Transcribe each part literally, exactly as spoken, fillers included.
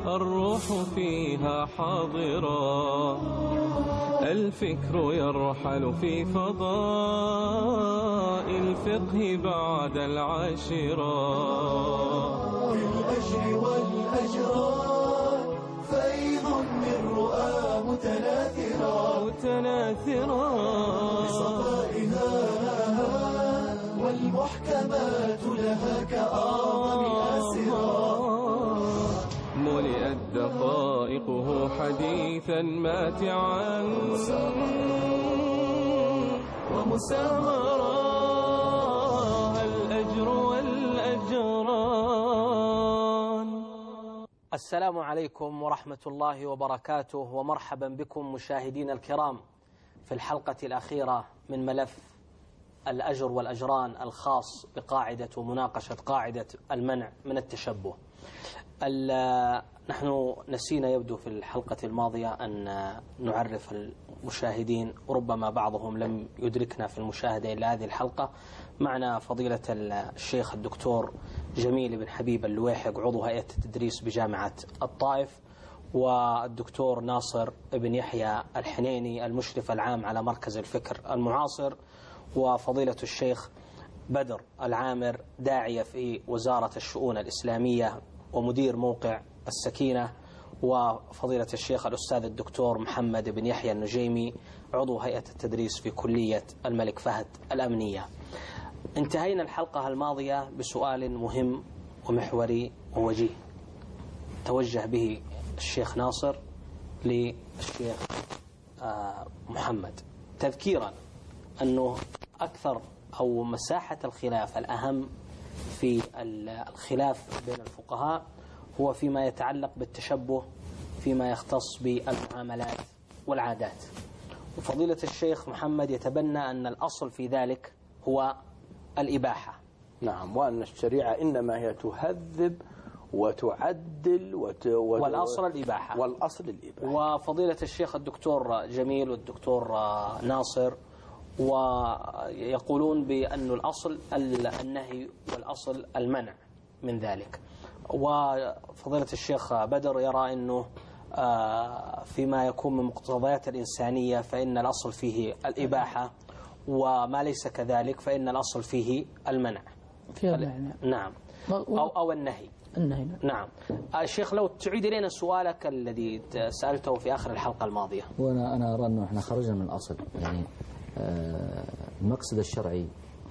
الروح فيها حاضرة، الفكر يرحل في فضاء الفقه بعد العاشرة. للأجر والأجران فيض من رؤى متناثرة متناثرة بصفائها والمحكمات لها كأعظم آسرة. ملئت دقائقه حديثا ماتعا ومسامرا، الأجر والأجران. السلام عليكم ورحمة الله وبركاته، ومرحبا بكم مشاهدين الكرام في الحلقة الأخيرة من ملف الأجر والأجران الخاص بقاعدة ومناقشة قاعدة المنع من التشبه. نحن نسينا يبدو في الحلقة الماضية أن نعرف المشاهدين، وربما بعضهم لم يدركنا في المشاهدة إلى هذه الحلقة. معنا فضيلة الشيخ الدكتور جميل بن حبيب اللويحق، عضو هيئة التدريس بجامعة الطائف، والدكتور ناصر بن يحيى الحنيني المشرف العام على مركز الفكر المعاصر، وفضيلة الشيخ بدر العامر داعية في وزارة الشؤون الإسلامية ومدير موقع السكينة، وفضيلة الشيخ الأستاذ الدكتور محمد بن يحيى النجيمي عضو هيئة التدريس في كلية الملك فهد الأمنية. انتهينا الحلقة الماضية بسؤال مهم ومحوري ووجيه توجه به الشيخ ناصر للشيخ محمد، تذكيرا أنه أكثر أو مساحة الخلاف الأهم في الخلاف بين الفقهاء هو فيما يتعلق بالتشبه فيما يختص بالمعاملات والعادات. وفضيلة الشيخ محمد يتبنى أن الأصل في ذلك هو الإباحة. نعم، وأن الشريعة إنما هي تهذب وتعدل وت... وت... والأصل الإباحة والأصل الإباحة. وفضيلة الشيخ الدكتور جميل والدكتور ناصر ويقولون بأن الأصل النهي والأصل المنع من ذلك. وفضيلة الشيخ بدر يرى أنه فيما يكون من مقتضيات الإنسانية فإن الأصل فيه الإباحة، وما ليس كذلك فإن الأصل فيه المنع. فيه المنع. نعم، أو, أو النهي. النهي. نعم. الشيخ لو تعيد لنا سؤالك الذي سألته في آخر الحلقة الماضية. وأنا أنا أرى أنه إحنا خرجنا من الأصل، يعني المقصد الشرعي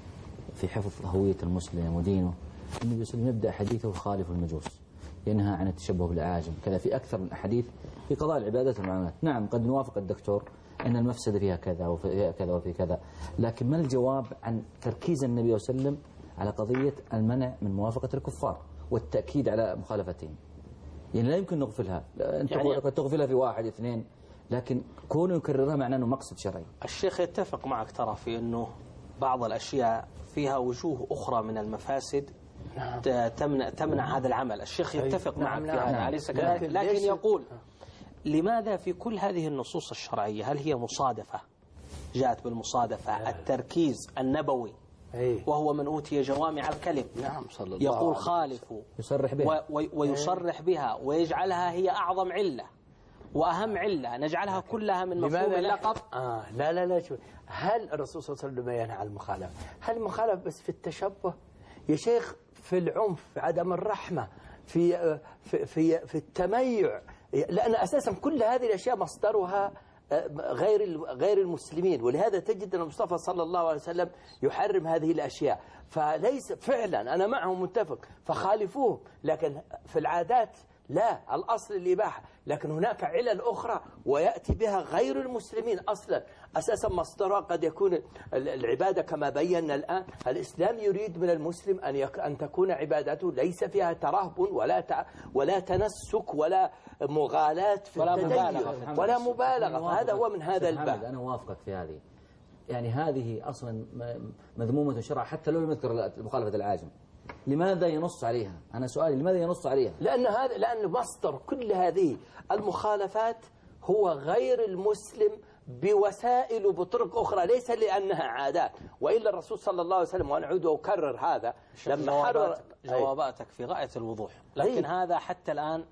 في حفظ هوية المسلم ودينه. النبي صلى الله عليه وسلم يبدأ حديثه خالف المجوس، ينهى عن التشبه بالأعاجم، كذا في أكثر من أحاديث في قضاء العبادات والمعاملات. نعم، قد نوافق الدكتور أن المفسدة فيها كذا وفي كذا وفي كذا، لكن ما الجواب عن تركيز النبي صلى الله عليه وسلم على قضية المنع من موافقة الكفار والتأكيد على مخالفتهم؟ يعني لا يمكن نغفلها، أنت يعني قد تغفلها في واحد اثنين، لكن كونه يكررها معناه أنه مقصد شرعي. الشيخ يتفق معك ترى في أنه بعض الأشياء فيها وجوه أخرى من المفاسد نعم. تمنع, تمنع هذا العمل. الشيخ يتفق معك في هذا، أليس كذلك؟ لكن يقول لماذا في كل هذه النصوص الشرعية هل هي مصادفة جاءت بالمصادفة التركيز النبوي وهو من أوتي جوامع الكلم نعم صلى الله يقول خالفوا يصرح بها ويصرح بها ويجعلها هي أعظم علة وأهم علة، نجعلها كلها من مفهوم اللقب. آه لا لا لا شوف. هل الرسول صلى الله عليه وسلم ينهى عن المخالفة؟ هل المخالفة بس في التشبه يا شيخ؟ في العنف، في عدم الرحمة، في في في, في التميع، لأن أساسا كل هذه الأشياء مصدرها غير غير المسلمين، ولهذا تجد أن المصطفى صلى الله عليه وسلم يحرم هذه الأشياء. فليس فعلا أنا معه متفق فخالفوه، لكن في العادات لا، الأصل الإباحة، لكن هناك علل أخرى ويأتي بها غير المسلمين أصلا أساسا مصدرها قد يكون العبادة كما بينا الآن. الإسلام يريد من المسلم أن يك أن تكون عبادته ليس فيها ترهب ولا تع ولا تنسك ولا مغالاة في ولا التدين مبالغة ولا مبالغة. هذا هو من هذا الباب. أنا وافقك في هذه، يعني هذه أصلا مذمومة شرعا حتى لو لم يذكر مخالفة العاجم. لماذا ينص عليها؟ أنا سؤالي لماذا ينص عليها؟ لأن هذا لأن مصدر كل هذه المخالفات هو غير المسلم بوسائل وبطرق أخرى، ليس لأنها عادات. وإلا الرسول صلى الله عليه وسلم، وأنا أعود وأكرر هذا، لما حرر جواباتك في غاية الوضوح، لكن أيه؟ هذا حتى الآن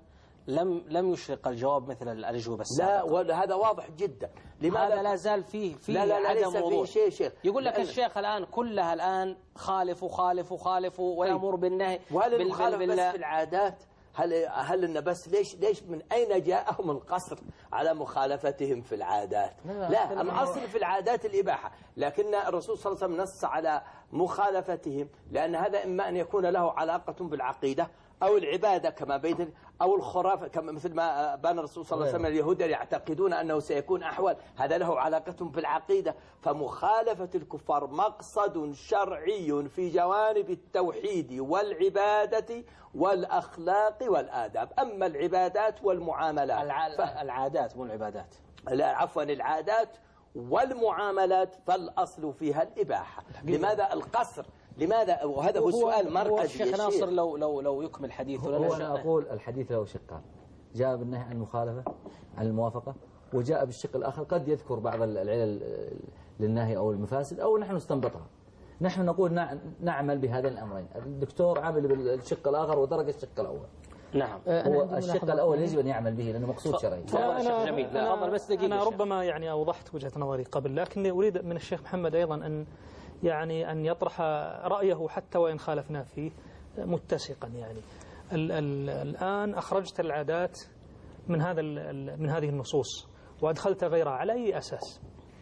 لم لم يشرق الجواب مثل الأجوبة السابقة. لا، وهذا واضح جدا. لماذا هذا لا زال فيه فيه لا لا لا عدم ليس وضوح. فيه شيء شيخ. يقول لك لأن الشيخ الآن كلها الآن خالف وخالف وخالف ويأمر بالنهي. وهل بال- المخالفة بال- بس بال- في العادات؟ هل هل إن بس ليش ليش من أين جاءهم القصر على مخالفتهم في العادات؟ لا، لا، لا، أتكلم الأصل في العادات الإباحة، لكن الرسول صلى الله عليه وسلم نص على مخالفتهم لأن هذا إما أن يكون له علاقة بالعقيدة أو العبادة كما بين أو الخرافة كما مثل ما بان الرسول صلى الله عليه وسلم اليهود يعتقدون أنه سيكون أحول، هذا له علاقة بالعقيدة. فمخالفة الكفار مقصد شرعي في جوانب التوحيد والعبادة والأخلاق والآداب. أما العبادات والمعاملات الع... ف... العادات مو العبادات. لا عفوا العادات والمعاملات فالأصل فيها الإباحة. لماذا القصر؟ لماذا؟ وهذا هو السؤال مركزي. الشيخ ناصر لو لو لو يكمل حديثه هو أنا أقول الحديث له شقان، جاء بالنهي عن المخالفة عن الموافقة، وجاء بالشق الآخر قد يذكر بعض العلل للنهي أو المفاسد أو نحن نستنبطها. نحن نقول نعمل بهذين الأمرين. الدكتور عمل بالشق الآخر وترك الشق الأول. نعم. هو الشق الأول يجب أن يعمل به لأنه مقصود شرعي. أنا, جميل. أنا, أنا, بس أنا ربما يعني أوضحت وجهة نظري قبل، لكني أريد من الشيخ محمد أيضا أن يعني أن يطرح رأيه حتى وإن خالفنا فيه متسقا. يعني ال ال الآن أخرجت العادات من هذا من هذه النصوص وأدخلت غيرها على أي أساس؟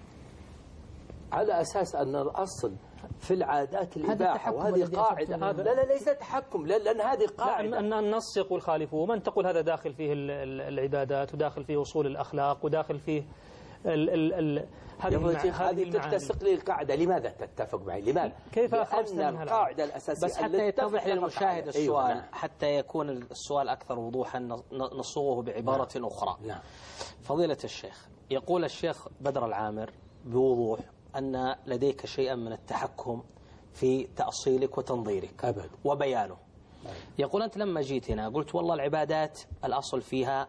على أساس أن الأصل في العادات الإباحة، وهذه قاعدة. لا لا ليس تحكم، لأن هذه قاعدة. أن النص يقول خالفوه، ومن تقول هذا داخل فيه العبادات وداخل فيه أصول الأخلاق وداخل فيه ال ال ال هذه هذه تتسق لي القاعدة. لماذا تتفق معي؟ لماذا؟ كيف لأن القاعدة الأساسية بس حتى يتضح للمشاهد السؤال. أيوة. حتى يكون السؤال أكثر وضوحا نصوغه بعبارة نعم. أخرى. نعم. فضيلة الشيخ، يقول الشيخ بدر العامر بوضوح أن لديك شيئا من التحكم في تأصيلك وتنظيرك أبد. وبيانه. أبد. يقول أنت لما جيت هنا قلت والله العبادات الأصل فيها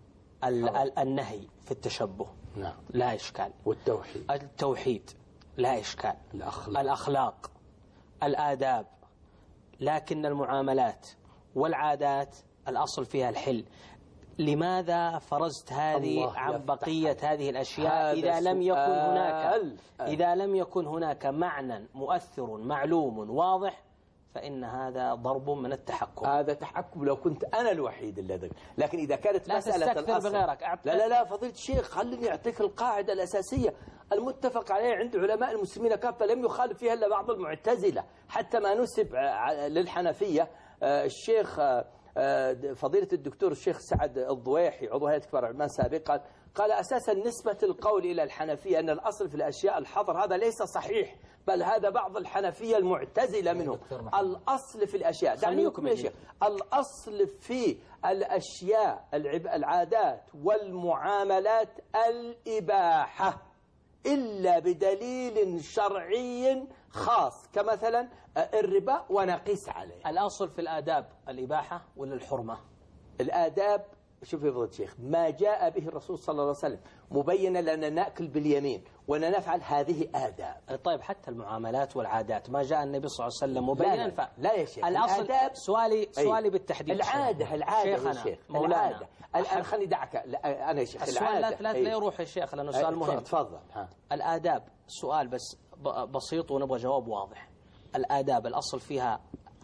النهي في التشبه. نعم. لا إشكال. والتوحيد التوحيد لا إشكال. الأخلاق. الأخلاق الآداب. لكن المعاملات والعادات الأصل فيها الحل. لماذا فرزت هذه عن بقية هذه الأشياء إذا لم يكن هناك إذا لم يكن هناك معنى مؤثر معلوم واضح؟ فإن هذا ضرب من التحكم. هذا تحكم لو كنت أنا الوحيد الذي، لكن إذا كانت لا مسألة الأصل بغيرك. لا لا لا فضيلة الشيخ خليني أعطيك القاعدة الأساسية المتفق عليه عند علماء المسلمين كافة، لم يخالف فيها إلا بعض المعتزلة، حتى ما نسب للحنفية. الشيخ فضيلة الدكتور الشيخ سعد الضويحي عضو هيئة كبار العلماء سابقا قال أساسا نسبة القول إلى الحنفية أن الأصل في الأشياء الحظر، هذا ليس صحيح، بل هذا بعض الحنفية المعتزلة منهم. الأصل في الأشياء دعني يكمل يا شيخ. الأصل في الأشياء العادات والمعاملات الإباحة إلا بدليل شرعي خاص كمثلا الربا ونقيس عليه. الأصل في الآداب الإباحة ولا الحرمة؟ الآداب شوف يا فضيلة الشيخ ما جاء به الرسول صلى الله عليه وسلم مبينا لنا نأكل باليمين وأن نفعل هذه آداب. طيب حتى المعاملات والعادات ما جاء النبي صلى الله عليه وسلم مبينا؟ لا, لا, لا يا شيخ. الأصل الآداب سؤالي سؤالي بالتحديد. العادة العادة يا شيخ. مولانا الآن خليني دعك أنا يا شيخ. السؤال لا لا لا يروح يا شيخ لأنه سؤال مهم. تفضل. الآداب سؤال بس بسيط ونبغى جواب واضح. الآداب الأصل فيها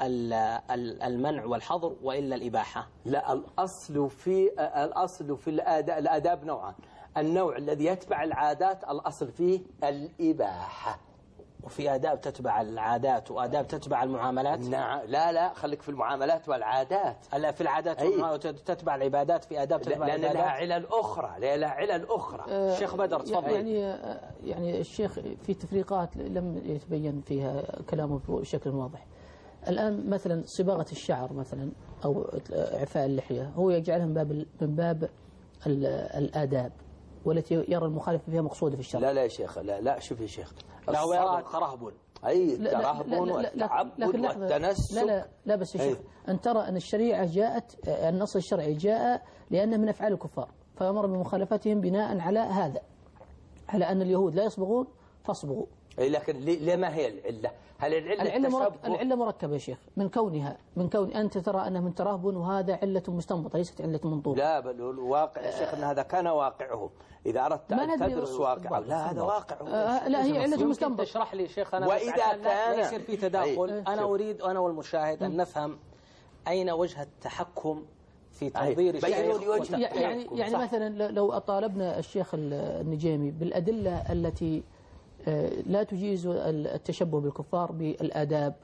المنع والحظر وإلا الإباحة؟ لا الأصل في الأصل في الآداب, الآداب نوعان. النوع الذي يتبع العادات الأصل فيه الإباحة، وفي آداب تتبع العادات وآداب تتبع المعاملات. نعم. لا لا خليك في المعاملات والعادات. لا في العادات والمعاملات تتبع العبادات، في آداب تتبع لأن العبادات. لها علل أخرى لها علل أخرى. أه شيخ بدر تفضل. يعني يعني الشيخ في تفريقات لم يتبين فيها كلامه بشكل واضح. الآن مثلا صباغة الشعر مثلا أو إعفاء اللحية هو يجعلها من باب من باب الآداب والتي يرى المخالف فيها مقصودة في الشرع. لا لا يا شيخ لا لا شوف يا شيخ. لا ويرى كرهب. أي كرهب والتعبد والتنسك. لا لا لا بس يا شيخ أن ترى أن الشريعة جاءت النص الشرعي جاء لأنه من أفعال الكفار فأمر بمخالفتهم بناء على هذا، على أن اليهود لا يصبغون فاصبغوا لكن لما هي العلة؟ هل العلة العلة, مركب التشبه؟ العلة مركبة يا شيخ، من كونها من كون أنت ترى أنها من ترهب وهذا علة مستنبطة ليست علة منطوقة. لا بل الواقع يا شيخ أن هذا كان واقعهم، إذا أردت أن تدرس واقعه لا هذا واقعه. آه لا هي علة مستنبطة. تشرح لي شيخ أنا وإذا كان لا يصير في تداخل. أي. أنا أريد أنا والمشاهد أن نفهم أين وجه التحكم في تنظير الشيخ. يعني يعني مثلا لو أطالبنا الشيخ النجيمي بالأدلة التي لا تجيز التشبه بالكفار بالآداب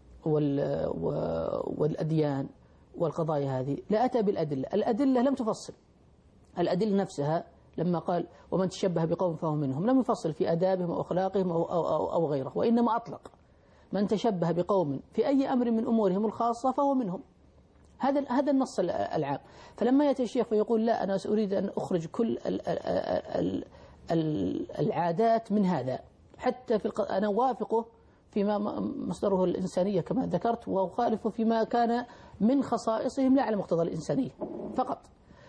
والأديان والقضايا هذه، لا أتى بالأدلة. الأدلة لم تفصل. الأدلة نفسها لما قال ومن تشبه بقوم فهو منهم لم يفصل في آدابهم أو أخلاقهم أو, أو, أو, أو غيره، وإنما أطلق من تشبه بقوم في أي أمر من أمورهم الخاصة فهو منهم. هذا هذا النص العام. فلما يأتي الشيخ فيقول لا أنا أريد أن أخرج كل ال ال ال ال العادات من هذا، حتى في الق... أنا وافقه فيما مصدره الإنسانية كما ذكرت، وأخالفه فيما كان من خصائصهم لا على مقتضى الإنسانية فقط.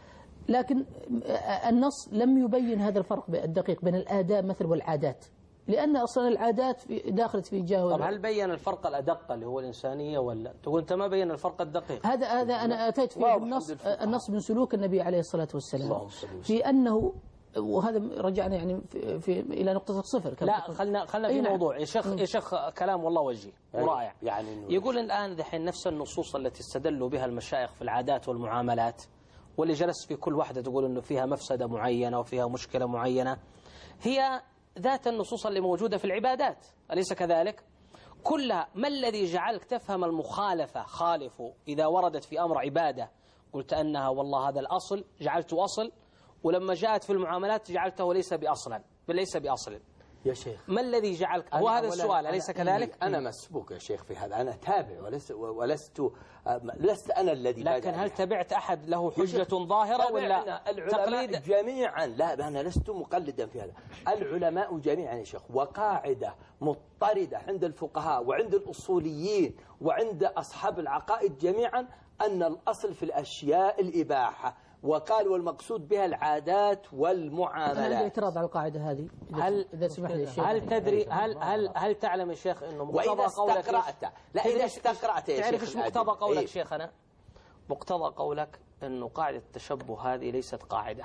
لكن النص لم يبين هذا الفرق الدقيق بين الآداب مثل والعادات، لأن أصلا العادات في داخلت في جاوب. طب هل بين الفرق الأدق اللي هو الإنسانية ولا تقول أنت ما بين الفرق الدقيق؟ هذا هذا أنا أتيت فيه النص النص من سلوك النبي عليه الصلاة والسلام في أنه، وهذا رجعنا يعني في, في إلى نقطة الصفر. لا خلنا خلنا في موضوع يا شيخ يا شيخ كلام والله وجهي ورائع. يعني يقول الآن دحين نفس النصوص التي استدلوا بها المشايخ في العادات والمعاملات واللي جلست في كل واحدة تقول إنه فيها مفسدة معينة وفيها مشكلة معينة، هي ذات النصوص اللي موجودة في العبادات، أليس كذلك؟ كلها. ما الذي جعلك تفهم المخالفة خالفوا إذا وردت في أمر عبادة قلت أنها والله هذا الأصل جعلته أصل، ولما جاءت في المعاملات جعلته ليس بأصلا بل ليس بأصل؟ يا شيخ ما الذي جعلك؟ هو هذا السؤال أليس كذلك؟ أنا مسبوق يا شيخ في هذا، أنا تابع ولست ولست لست أنا الذي. لكن هل تبعت أحد له حجة ظاهرة ولا تقليد؟ جميعا. لا أنا لست مقلدا في هذا. العلماء جميعا يا شيخ، وقاعدة مضطردة عند الفقهاء وعند الأصوليين وعند أصحاب العقائد جميعا أن الأصل في الأشياء الإباحة، وقال والمقصود بها العادات والمعاملات. أنا عندي اعتراض على القاعدة هذه هل إذا سمح لي الشيخ. هل تدري هل هل هل تعلم يا شيخ إنه مقتضى قولك لا إذا استقرأت يا شيخ تعرف إيش مقتضى قولك إيه؟ شيخنا مقتضى قولك إنه قاعدة التشبه هذه ليست قاعدة،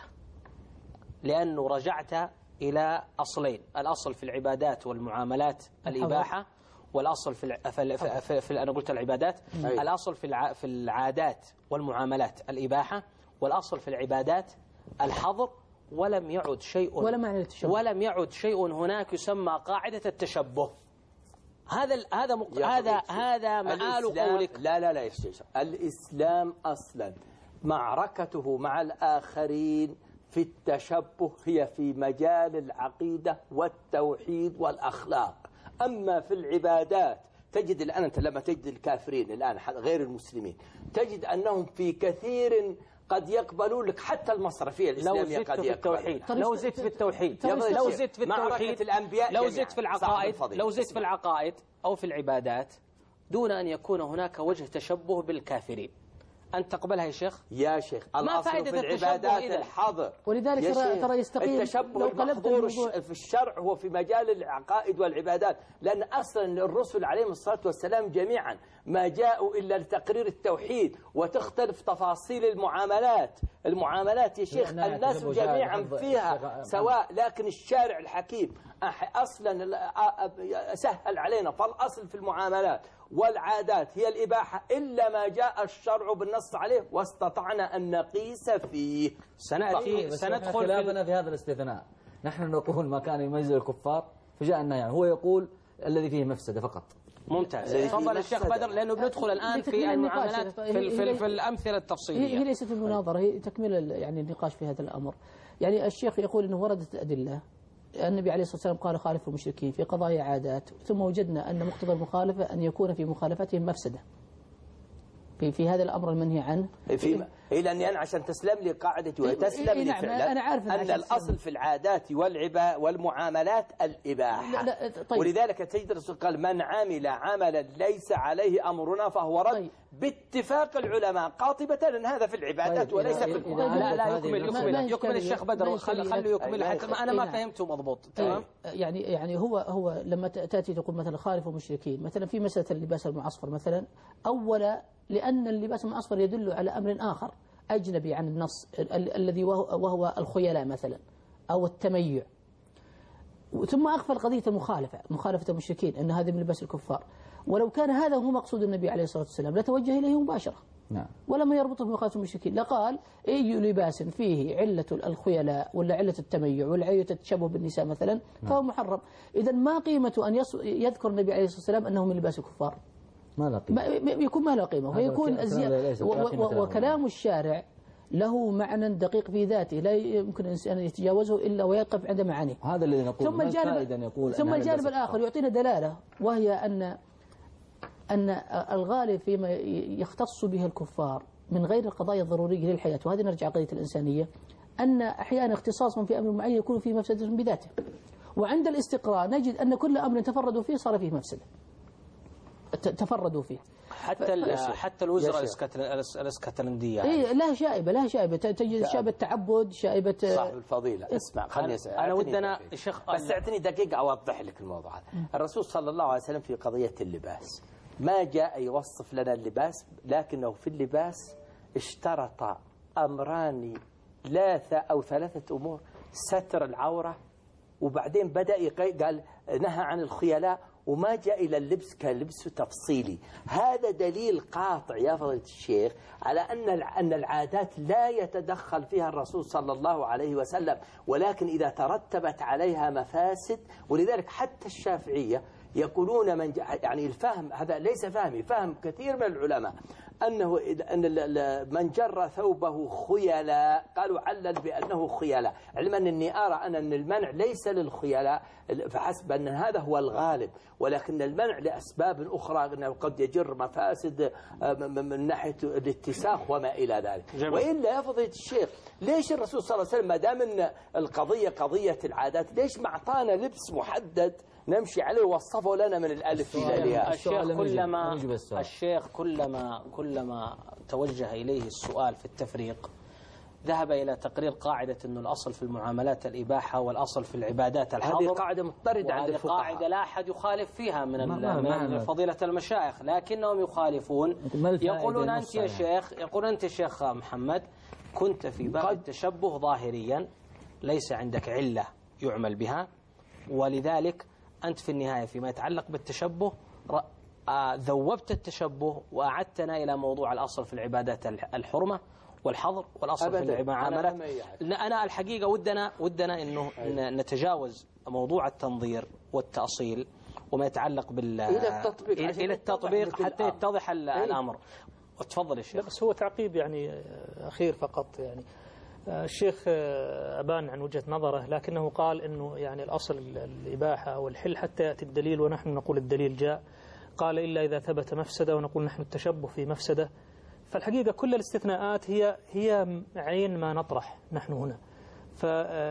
لأنه رجعت إلى أصلين، الأصل في العبادات والمعاملات الإباحة، والأصل في الع... في, في, في, في أنا قلت العبادات، أي. الأصل في الع... في العادات والمعاملات الإباحة، والأصل في العبادات الحظر، ولم يعد شيء ولا معنى التشبه، ولم يعد شيء هناك يسمى قاعدة التشبه. هذا ال... هذا مق... هذا هذا مآل قولك. لا لا لا يا شيخ، الإسلام أصلا معركته مع الآخرين في التشبه هي في مجال العقيدة والتوحيد والأخلاق. أما في العبادات تجد الآن أنت لما تجد الكافرين الآن غير المسلمين تجد أنهم في كثير قد يقبلون لك حتى المصرفية الإسلامية قد يقبلون. لو زدت في التوحيد لو زدت في التوحيد لو زدت في العقائد لو زدت في العقائد أو في العبادات دون أن يكون هناك وجه تشبه بالكافرين، أن تقبلها يا شيخ؟ يا شيخ الأصل في العبادات الحظر، ولذلك ترى ترى يستقيم التشبه المحظور في الشرع هو في مجال العقائد والعبادات، لأن أصلا الرسل عليهم الصلاة والسلام جميعا ما جاءوا إلا لتقرير التوحيد، وتختلف تفاصيل المعاملات. المعاملات يا شيخ الناس جميعا فيها سواء، لكن الشارع الحكيم أصلا سهل علينا، فالأصل في المعاملات والعادات هي الإباحة إلا ما جاء الشرع بالنص عليه واستطعنا أن نقيس فيه. سنأتي سندخل خلافنا في هذا الاستثناء. نحن نقول ما كان يميز الكفار فجاء النهي، هو يقول الذي فيه مفسدة فقط. ممتاز. تفضل الشيخ بدر، لأنه بندخل الآن في المعاملات في, في, في الأمثلة التفصيلية. هي ليست المناظرة، هي تكمل يعني النقاش في هذا الأمر. يعني الشيخ يقول أنه وردت أدلة، النبي عليه الصلاة والسلام قال خالف المشركين في قضايا عادات، ثم وجدنا أن مقتضى المخالفة أن يكون في مخالفتهم مفسدة في في هذا الأمر المنهي عنه. في إلى أن أنا عشان تسلم لي قاعدتي وتسلم لي فعلا أنا عارف أن الأصل في العادات والعبا والمعاملات الإباحة. لا لا طيب. ولذلك تجد الرسول قال من عمل عملا ليس عليه أمرنا فهو رد. طيب. باتفاق العلماء قاطبة أن هذا في العبادات طيب وليس إذا- في إذا القرآن. لا لا هذه يكمل المسألة- يكمل ما يكمل يشتري- الشيخ ما بدر يشتري- خل- خليه يكمل أي- حتى ما أنا ما نعم. فهمته مضبوط. إيه، تمام. يعني يعني هو هو لما تاتي تقول مثلا خالف المشركين مثلا في مساله اللباس المعصفر مثلا، اولا لان اللباس المعصفر يدل على امر اخر اجنبي عن النص ال- الذي وهو, وهو الخيلاء مثلا او التميع، ثم اغفل قضيه المخالفه مخالفه المشركين ان هذا من لباس الكفار، ولو كان هذا هو مقصود النبي عليه الصلاه والسلام لتوجه اليه مباشره. نعم. ولما يربطه بمخالفة المشركين لقال أي لباس فيه علة الخيلاء ولا علة التميع ولا علة التشبه بالنساء مثلا فهو محرم. إذا ما قيمة أن يص- يذكر النبي عليه الصلاة والسلام أنه من لباس الكفار؟ ما لا قيمة. ما يكون ما له قيمة ويكون هذا أزياء الكلام ليس- و- لا و- قيمة له. وكلام الشارع له معنى دقيق في ذاته لا يمكن الإنسان أن يتجاوزه إلا ويقف عند معانيه. هذا الذي نقول. ثم ما الجانب الفائدة أن يقول ثم أنها الجانب لباس الآخر الكفار؟ يعطينا دلالة وهي أن أن الغالب فيما يختص به الكفار من غير القضايا الضرورية للحياة، وهذه نرجع قضية الإنسانية، أن أحيانا اختصاصهم في أمر معين يكون فيه مفسدة بذاته، وعند الاستقراء نجد أن كل أمر تفردوا فيه صار فيه مفسدة ت- تفردوا فيه. حتى ال- حتى الوزراء الاسكت- الاسكتلندية إيه لها شائبة لها شائبة ت- تجد شائبة تعبد شائبة صاحب الفضيلة اسمع خليني أسأل أنا أعطني ودنا دقيقة. الشيخ بس اعطني دقيقة أوضح لك الموضوع هذا. الرسول صلى الله عليه وسلم في قضية اللباس ما جاء يوصف لنا اللباس، لكنه في اللباس اشترط أمران لا ث- أو ثلاثة أمور: ستر العورة، وبعدين بدأ يقي- قال نهى عن الخيلاء، وما جاء إلى اللبس كلبس تفصيلي. هذا دليل قاطع يا فضيلة الشيخ على أن الع- أن العادات لا يتدخل فيها الرسول صلى الله عليه وسلم، ولكن إذا ترتبت عليها مفاسد. ولذلك حتى الشافعية يقولون من ج- يعني الفهم هذا ليس فهمي، فهم كثير من العلماء أنه إذا- أن ال- ال- من جر ثوبه خيلاء قالوا علل بأنه خيلاء، علما أني أرى أن أن المنع ليس للخيلاء فحسب أن هذا هو الغالب، ولكن المنع لأسباب أخرى أنه قد يجر مفاسد آه، م- من ناحية الاتساخ وما إلى ذلك. جميل. وإلا يا فضيلة الشيخ ليش الرسول صلى الله عليه وسلم ما دام أن القضية قضية العادات ليش ما أعطانا لبس محدد نمشي عليه ووصفه لنا من الألف إلى الياء؟ الشيخ السؤال لم يجب- كلما لم يجب السؤال. الشيخ كلما كلما توجه إليه السؤال في التفريق ذهب إلى تقرير قاعدة أنه الأصل في المعاملات الإباحة والأصل في العبادات الحظر. هذه قاعدة مضطردة عند وهذه الفقهاء. قاعدة لا أحد يخالف فيها من ما- ال- ما- ما- من فضيلة المشايخ، لكنهم يخالفون. ما الفائدة يقولون أنت النص يا يعني؟ شيخ يقول أنت يا شيخ محمد كنت في باب التشبه ظاهريا ليس عندك علة يعمل بها، ولذلك أنت في النهاية فيما يتعلق بالتشبه ر- آه، ذوبت التشبه وأعدتنا إلى موضوع الأصل في العبادات الح- الحرمة والحظر والأصل في أبداً. المعاملات. أنا ما يعرف. أنا الحقيقة ودنا ودنا إنه ن- نتجاوز موضوع التنظير والتأصيل وما يتعلق بال إلى التطبيق، إلى عشان إلى يتضح التطبيق مثل حتى الأمر. يتضح ال- إيه. الأمر. وتفضل يا لا شيخ. بس هو تعقيب يعني آه، أخير فقط يعني آه، الشيخ آه، أبان عن وجهة نظره، لكنه قال أنه يعني الأصل الإباحة أو الحل حتى يأتي الدليل، ونحن نقول الدليل جاء. قال إلا إذا ثبت مفسدة، ونقول نحن التشبه في مفسدة. فالحقيقة كل الاستثناءات هي هي عين ما نطرح نحن هنا. ف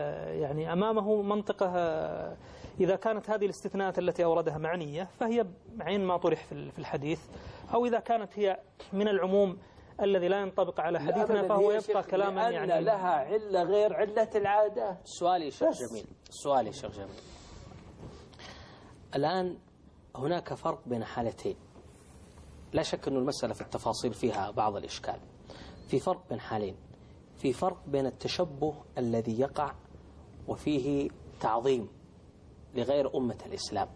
يعني أمامه منطقة آه، إذا كانت هذه الاستثناءات التي أوردها معنية فهي عين ما طرح في في الحديث، أو إذا كانت هي من العموم الذي لا ينطبق على حديثنا أبداً فهو يا يبقى شيخ، كلاما لأن يعني لها علة غير علة العادات. سؤالي شيخ بس. جميل سؤالي شيخ جميل الآن هناك فرق بين حالتين، لا شك أن المسألة في التفاصيل فيها بعض الإشكال. في فرق بين حالين، في فرق بين التشبه الذي يقع وفيه تعظيم لغير أمة الإسلام.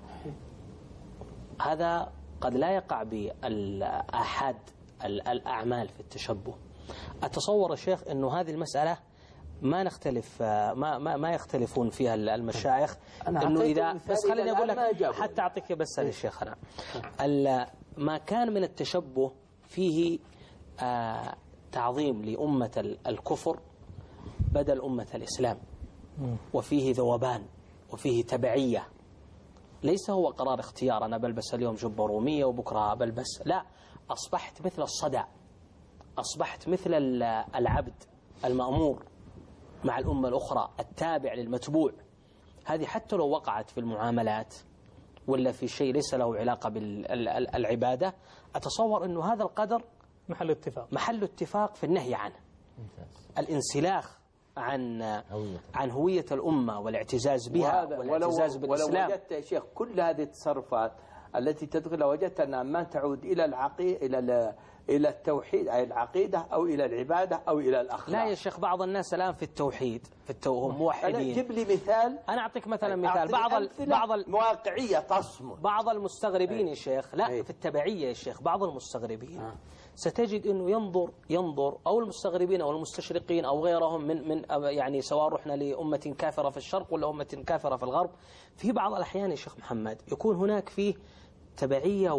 هذا قد لا يقع بالآحاد الأعمال في التشبه. أتصور الشيخ أنه هذه المسألة ما نختلف ما ما ما يختلفون فيها المشايخ، أنا انه أعطيك اذا مثال بس خليني إلى اقول الآن ما لك جابوا. حتى اعطيك بس الشيخ انا ال- ما كان من التشبه فيه آه تعظيم لأمة ال- الكفر بدل أمة الإسلام، وفيه ذوبان وفيه تبعية. ليس هو قرار اختيار أنا بلبس اليوم جبة رومية وبكرة بلبس، لا، أصبحت مثل الصدع، أصبحت مثل ال- العبد المأمور مع الأمة الأخرى التابع للمتبوع. هذه حتى لو وقعت في المعاملات ولا في شيء ليس له علاقة بالعبادة، أتصور أنه هذا القدر محل اتفاق محل اتفاق في النهي عنه. الانسلاخ عن عن هوية الأمة والاعتزاز بها والاعتزاز بالإسلام. ولو وجدت يا شيخ كل هذه التصرفات التي تدخل وجدت أنها ما تعود إلى العقيدة إلى إلى التوحيد أي العقيدة أو إلى العبادة أو إلى الأخلاق. لا يا شيخ، بعض الناس الآن في التوحيد في التو... هم موحدين. جيب لي مثال. أنا أعطيك مثلا مثال بعض ال... بعض ال... مواقعية تصمد. بعض المستغربين أي. يا شيخ لا أي. في التبعية يا شيخ، بعض المستغربين آه. ستجد أنه ينظر ينظر أو المستغربين أو المستشرقين أو غيرهم من من يعني سواء رحنا لأمة كافرة في الشرق ولا أمة كافرة في الغرب، في بعض الأحيان يا شيخ محمد يكون هناك فيه تبعية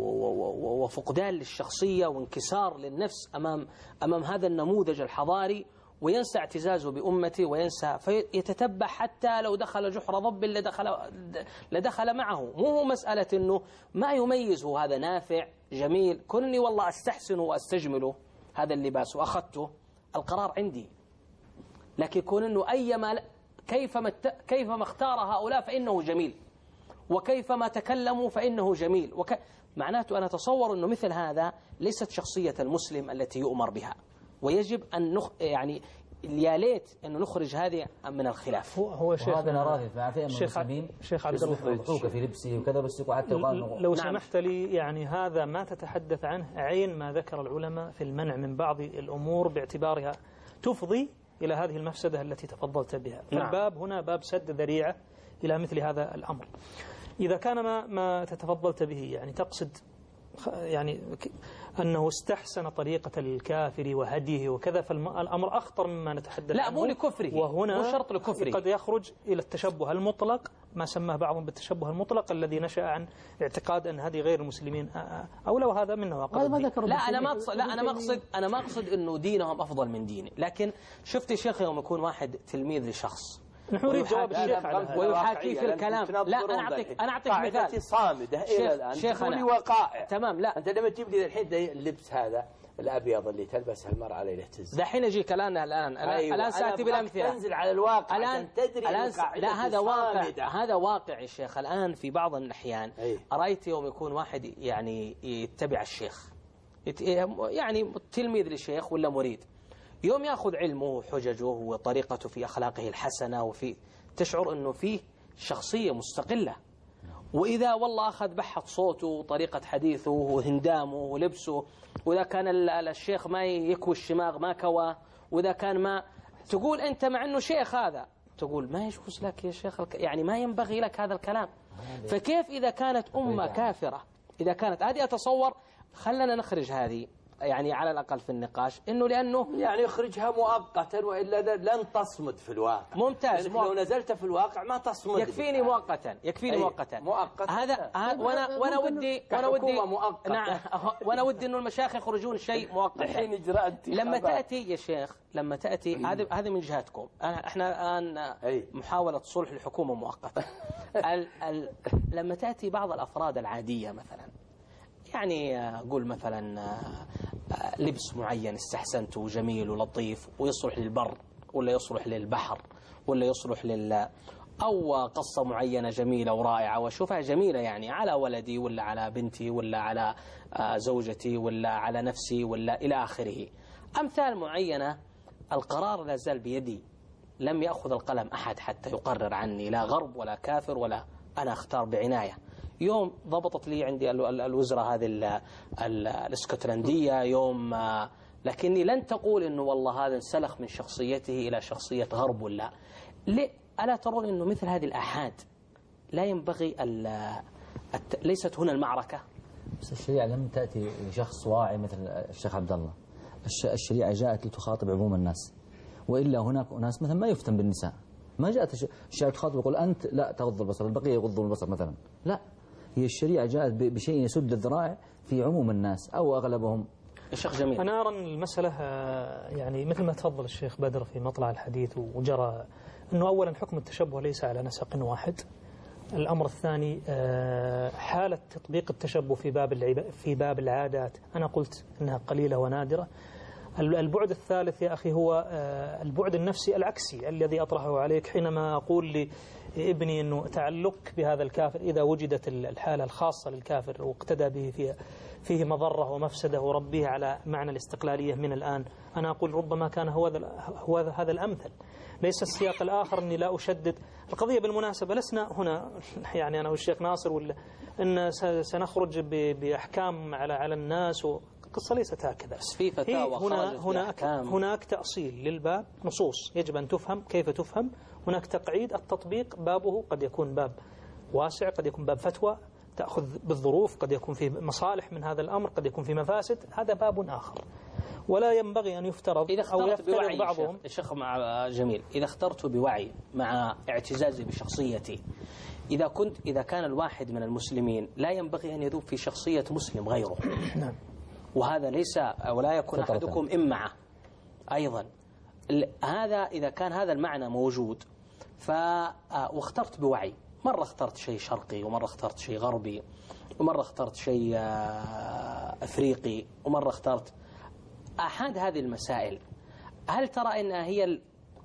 وفقدان للشخصية وانكسار للنفس أمام أمام هذا النموذج الحضاري، وينسى اعتزازه بأمته وينسى فيتتبع حتى لو دخل جحر ضب لدخل لدخل معه. مو هو مسألة أنه ما يميزه هذا نافع جميل، كوني والله أستحسنه وأستجمله هذا اللباس وأخذته القرار عندي، لكن يكون أنه أيما كيفما كيفما اختار هؤلاء فإنه جميل، وكيفما تكلموا فإنه جميل وك... معناته أنا أتصور أنه مثل هذا ليست شخصية المسلم التي يؤمر بها، ويجب أن نخ... يعني يا ليت أنه نخرج هذه من الخلاف. هو هو شيخ وهذا نراه مع فئة من المسلمين شيخ عبد الله في لبسه وكذا، بس حتى لو نعم. سمحت لي، يعني هذا ما تتحدث عنه عين ما ذكر العلماء في المنع من بعض الأمور باعتبارها تفضي إلى هذه المفسدة التي تفضلت بها. نعم. فالباب هنا باب سد ذريعة إلى مثل هذا الأمر. إذا كان ما ما تتفضلت به يعني تقصد يعني أنه استحسن طريقة الكافر وهديه وكذا، فالأمر أخطر مما نتحدث لا عنه. مو لكفره، وهنا مو شرط لكفره، قد يخرج إلى التشبه المطلق، ما سماه بعضهم بالتشبه المطلق الذي نشأ عن اعتقاد أن هذه غير المسلمين أو لو هذا منه هذا ما ذكر. لا أنا ما أقصد لا أنا ما أقصد أنا ما أقصد إنه دينهم أفضل من ديني، لكن شفت يا شيخ يوم يكون واحد تلميذ لشخص نحن نريد جواب الشيخ على هذا ويحاكي في الكلام. لا أنا أعطيك أنا أعطيك مثال صامدة إلى الآن تقول لي وقائع. تمام. لا أنت لما تجيب لي الحين اللبس هذا الأبيض اللي تلبسه المرأة ليلة الزواج، دحين أجيك الآن الآن أيوة. الآن سأتي بالأمثلة. تنزل على الواقع الآن تدري الآن لا هذا واقع صامدة. هذا واقع يا شيخ. الآن في بعض الأحيان أيه. أرأيت يوم يكون واحد يعني يتبع الشيخ يعني تلميذ للشيخ ولا مريد، يوم يأخذ علمه وحججه وطريقته في أخلاقه الحسنة وفي تشعر أنه فيه شخصية مستقلة، وإذا والله أخذ بحث صوته وطريقة حديثه وهندامه ولبسه، وإذا كان الشيخ ما يكوي الشماغ ما كوى، وإذا كان ما تقول أنت مع أنه شيخ هذا تقول ما يجوز لك يا شيخ الك... يعني ما ينبغي لك هذا الكلام. فكيف إذا كانت أمة كافرة، إذا كانت هذه أتصور خلنا نخرج هذه يعني على الأقل في النقاش إنه لأنه يعني يخرجها مؤقتا وإلا لن تصمد في الواقع. ممتاز. لو نزلت في الواقع ما تصمد. يكفيني مؤقتا يكفيني مؤقتا مؤقتا هذا وانا وانا ودي وانا ودي مؤقتا. نعم وانا ودي إنه المشايخ يخرجون شيء مؤقتا. الحين إجراء لما تأتي يا شيخ لما تأتي هذا هذا من جهتكم. احنا الآن محاولة صلح الحكومة مؤقتة. ال ال لما تأتي بعض الأفراد العادية مثلا يعني أقول مثلا لبس معين استحسنته جميل ولطيف ويصلح للبر ولا يصلح للبحر ولا يصلح لل أو قصة معينة جميلة ورائعة وأشوفها جميلة يعني على ولدي ولا على بنتي ولا على زوجتي ولا على نفسي ولا إلى آخره. أمثال معينة القرار لا زال بيدي، لم يأخذ القلم أحد حتى يقرر عني، لا غرب ولا كافر ولا أنا أختار بعناية. يوم ضبطت لي عندي الوزراء هذه الاسكتلندية يوم، لكني لن تقول إنه والله هذا انسلخ من شخصيته إلى شخصية غرب ولا ليه. ألا ترون إنه مثل هذه الآحاد لا ينبغي الت... ليست هنا المعركة. بس الشريعة لم تأتي لشخص واعي مثل الشيخ عبد الله. الشريعة جاءت لتخاطب عموم الناس، وإلا هناك ناس مثلا ما يفتن بالنساء، ما جاءت الشريعة تخاطب يقول أنت لا تغض البصر البقية يغضوا البصر مثلا، لا، هي الشريعة جاءت بشيء يسد الذرائع في عموم الناس أو أغلبهم. الشيخ جميل، أنا أرى أن المسألة يعني مثل ما تفضل الشيخ بدر في مطلع الحديث وجرى أنه أولا حكم التشبه ليس على نسق واحد. الأمر الثاني حالة تطبيق التشبه في باب في باب العادات أنا قلت أنها قليلة ونادرة. البعد الثالث يا أخي هو البعد النفسي العكسي الذي أطرحه عليك حينما أقول لابني أنه تعلق بهذا الكافر إذا وجدت الحالة الخاصة للكافر واقتدى به فيه, فيه مضرة ومفسدة وربيه على معنى الاستقلالية من الآن، أنا أقول ربما كان هو هو هذا الأمثل، ليس السياق الآخر أني لا أشدد. القضية بالمناسبة لسنا هنا يعني أنا والشيخ ناصر ولا أن سنخرج بأحكام على على الناس، القصة ليست هكذا. في فتاوى هنا هناك هناك تأصيل للباب، نصوص يجب أن تفهم كيف تفهم، هناك تقعيد، التطبيق بابه قد يكون باب واسع، قد يكون باب فتوى تأخذ بالظروف، قد يكون في مصالح من هذا الأمر، قد يكون في مفاسد، هذا باب آخر. ولا ينبغي أن يفترض إذا أو اخترت يفترض بوعي بعضهم. الشيخ مع جميل، إذا اخترت بوعي مع اعتزازي بشخصيتي، إذا كنت إذا كان الواحد من المسلمين لا ينبغي أن يذوب في شخصية مسلم غيره، نعم، وهذا ليس ولا يكون أحدكم إمعة أيضا، هذا إذا كان هذا المعنى موجود ف واخترت بوعي، مرة اخترت شيء شرقي ومرة اخترت شيء غربي ومرة اخترت شيء أفريقي ومرة اخترت أحد هذه المسائل، هل ترى أنها هي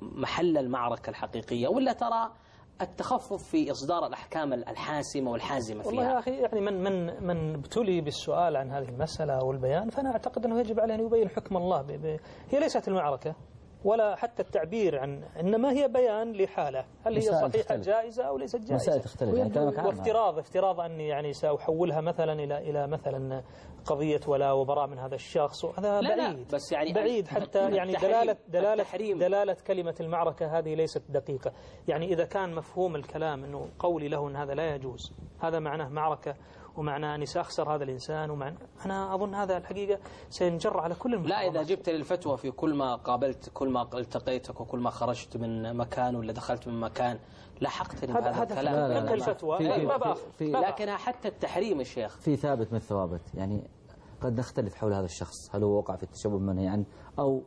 محل المعركة الحقيقية ولا ترى التخفف في إصدار الأحكام الحاسمة والحازمة فيها؟ والله يا أخي يعني من من من ابتلي بالسؤال عن هذه المسألة والبيان، فأنا أعتقد أنه يجب عليه أن يبين حكم الله. ب ب هي ليست المعركة ولا حتى التعبير عن، إنما هي بيان لحالة، هل هي صحيحة جائزة أو ليست جائزة. مسائل تختلف يعني كلامك عنها. وافتراض افتراض أني يعني سأحولها مثلا إلى إلى مثلا قضية ولا وبراء من هذا الشخص، هذا لا بعيد لا بس يعني بعيد حتى يعني دلالة دلالة التحريم. دلالة كلمة المعركة هذه ليست دقيقة. يعني إذا كان مفهوم الكلام أنه قولي له أن هذا لا يجوز، هذا معناه معركة ومعناه أني سأخسر هذا الإنسان، ومعنى أنا أظن هذا الحقيقة سينجر على كل المحرمات. لا، إذا جبت للفتوى في كل ما قابلت، كل ما التقيتك وكل ما خرجت من مكان ولا دخلت من مكان لحقتني بهذا هذا الكلام. لا لا لا الفتوى في- في- باب في- آخر. في- باب لكنها حتى التحريم الشيخ في ثابت من الثوابت، يعني قد نختلف حول هذا الشخص هل هو وقع في التشبه منهي عنه أو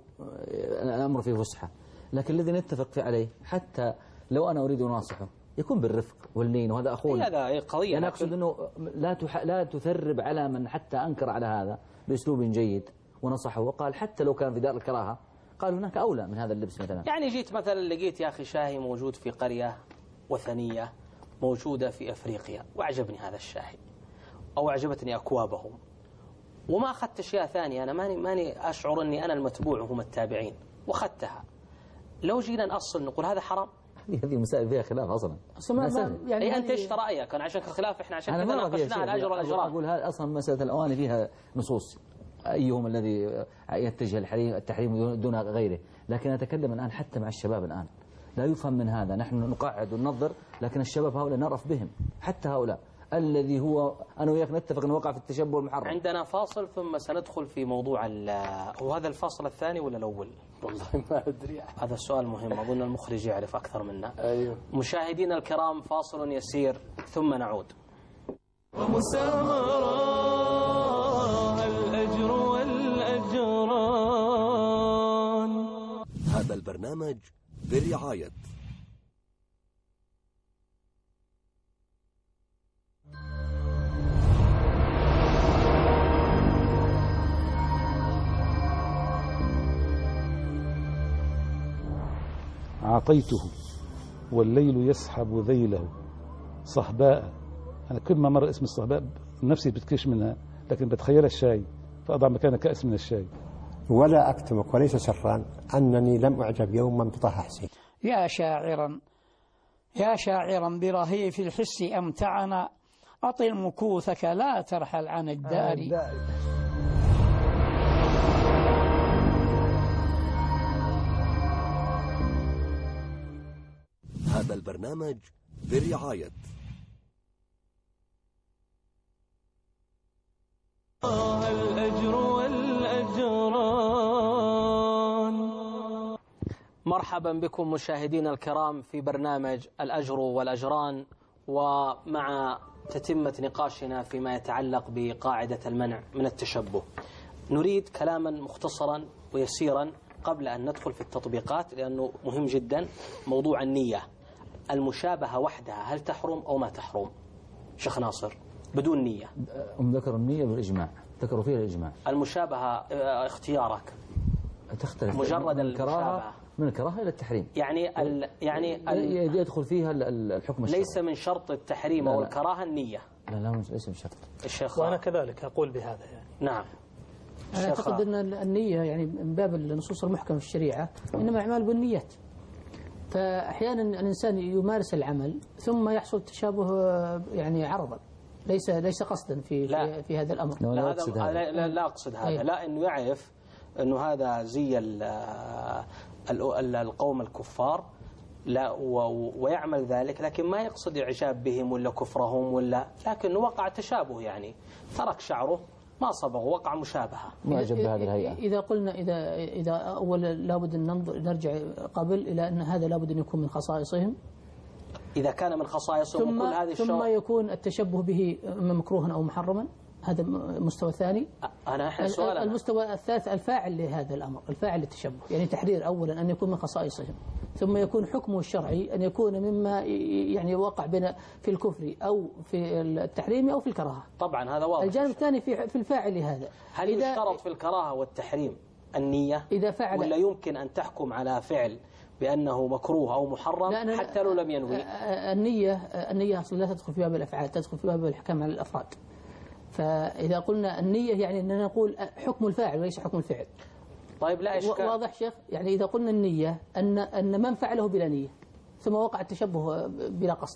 الأمر فيه فسحة، لكن الذي نتفق فيه عليه حتى لو أنا أريد أناصحه يكون بالرفق واللين، وهذا أخونا. هذا قضية، أنا أقصد أنه لا تح... لا تثرب على من حتى أنكر على هذا بأسلوب جيد ونصحه، وقال حتى لو كان في دار الكراهة قال هناك أولى من هذا اللبس مثلا. يعني جيت مثلا لقيت يا أخي شاهي موجود في قرية وثنية موجودة في أفريقيا وأعجبني هذا الشاهي أو أعجبتني أكوابهم، وما أخذت أشياء ثانية، أنا ماني ماني أشعر أني أنا المتبوع وهم التابعين وأخذتها، لو جينا نأصل نقول هذا حرام. هذه مسائل فيها خلاف أصلا. أصلا ما ما يعني أي أنت هذه- إيش رأيك؟ أنا عشان الخلاف إحنا عشان أنا كذا ما أرى فيها ناقشناها شيء. الأجر والأجران. أقول هذا أصلا مسألة الأواني فيها نصوص أيهم الذي يتجه الحريم التحريم دون غيره، لكن أتكلم الآن حتى مع الشباب الآن لا يفهم من هذا، نحن نقعد وننظر، لكن الشباب هؤلاء نرف بهم، حتى هؤلاء الذي هو أنا وياك نتفق أنه وقع في التشبه المحرم. عندنا فاصل ثم سندخل في موضوع وهذا الفاصل الثاني ولا الأول؟ والله ما أدري. هذا السؤال مهم، أظن المخرج يعرف أكثر منا. أيوه. مشاهدينا الكرام فاصل يسير ثم نعود. ومسامرة الأجر والأجران. هذا البرنامج برعاية أعطيته والليل يسحب ذيله صهباء. أنا كل ما مر اسم الصهباء نفسي بتكش منها، لكن بتخيل الشاي فأضع مكان كأس من الشاي. ولا أكتمك وليس سرا أنني لم أعجب يوما بطه حسين. يا شاعرا يا شاعرا برهيف الحس أمتعنا، أطل مكوثك لا ترحل عن الدار. هذا البرنامج برعاية الأجر والأجران. مرحبا بكم مشاهدينا الكرام في برنامج الأجر والأجران، ومع تتمة نقاشنا فيما يتعلق بقاعدة المنع من التشبه. نريد كلاما مختصرا ويسيرا قبل أن ندخل في التطبيقات، لأنه مهم جدا موضوع النية. المشابهة وحدها هل تحرم أو ما تحرم؟ شيخ ناصر بدون نية. هم ذكروا النية بالإجماع، ذكروا فيها الإجماع. المشابهة اختيارك. تختلف مجرد من الكراهة المشابهة. من الكراهة إلى التحريم. يعني ال يعني ال يدخل فيها الحكم الشرعي. ليس من شرط التحريم أو الكراهة النية. لا لا ليس من شرط. الشيخ وأنا كذلك أقول بهذا يعني. نعم. أنا أعتقد أن النية يعني من باب النصوص المحكمة في الشريعة إنما أعمال بالنيات. فأحيانا الإنسان يمارس العمل ثم يحصل تشابه يعني عرضا ليس ليس قصدا في لا. في, في هذا الأمر. لا, لا, أقصد هذا. لا, لا, لا أقصد هذا. أيه. لا إنه يعرف إنه هذا زي القوم الكفار لا ويعمل ذلك، لكن ما يقصد إعجاب بهم ولا كفرهم ولا، لكن وقع تشابه يعني ترك شعره ما صبغ وقع مشابهة. معجب بهذه الهيئة. إذا قلنا إذا إذا أول لابد أن ننظر نرجع قبل إلى أن هذا لابد أن يكون من خصائصهم. إذا كان من خصائصهم ثم وكل هذه ثم يكون التشبه به مكروها أو محرما، هذا مستوى ثاني. أنا أحد سؤال المستوى الثالث الفاعل لهذا الأمر، الفاعل للتشبه، يعني تحرير أولا أن يكون من خصائصهم، ثم يكون حكمه الشرعي أن يكون مما يعني وقع بين في الكفر أو في التحريم أو في الكراهة. طبعا هذا واضح. الجانب الثاني في في الفاعل لهذا. هل يشترط في الكراهة والتحريم النية؟ إذا فعل ولا يمكن أن تحكم على فعل بأنه مكروه أو محرم حتى لو لم ينوي؟ النية النية أصلا لا تدخل في باب الأفعال، تدخل في باب الأحكام على الأفراد. فإذا قلنا النية يعني أننا نقول حكم الفاعل وليس حكم الفعل. طيب لا إشكال. واضح شيخ؟ يعني إذا قلنا النية أن أن من فعله بلا نية ثم وقع التشبه بلا قصد،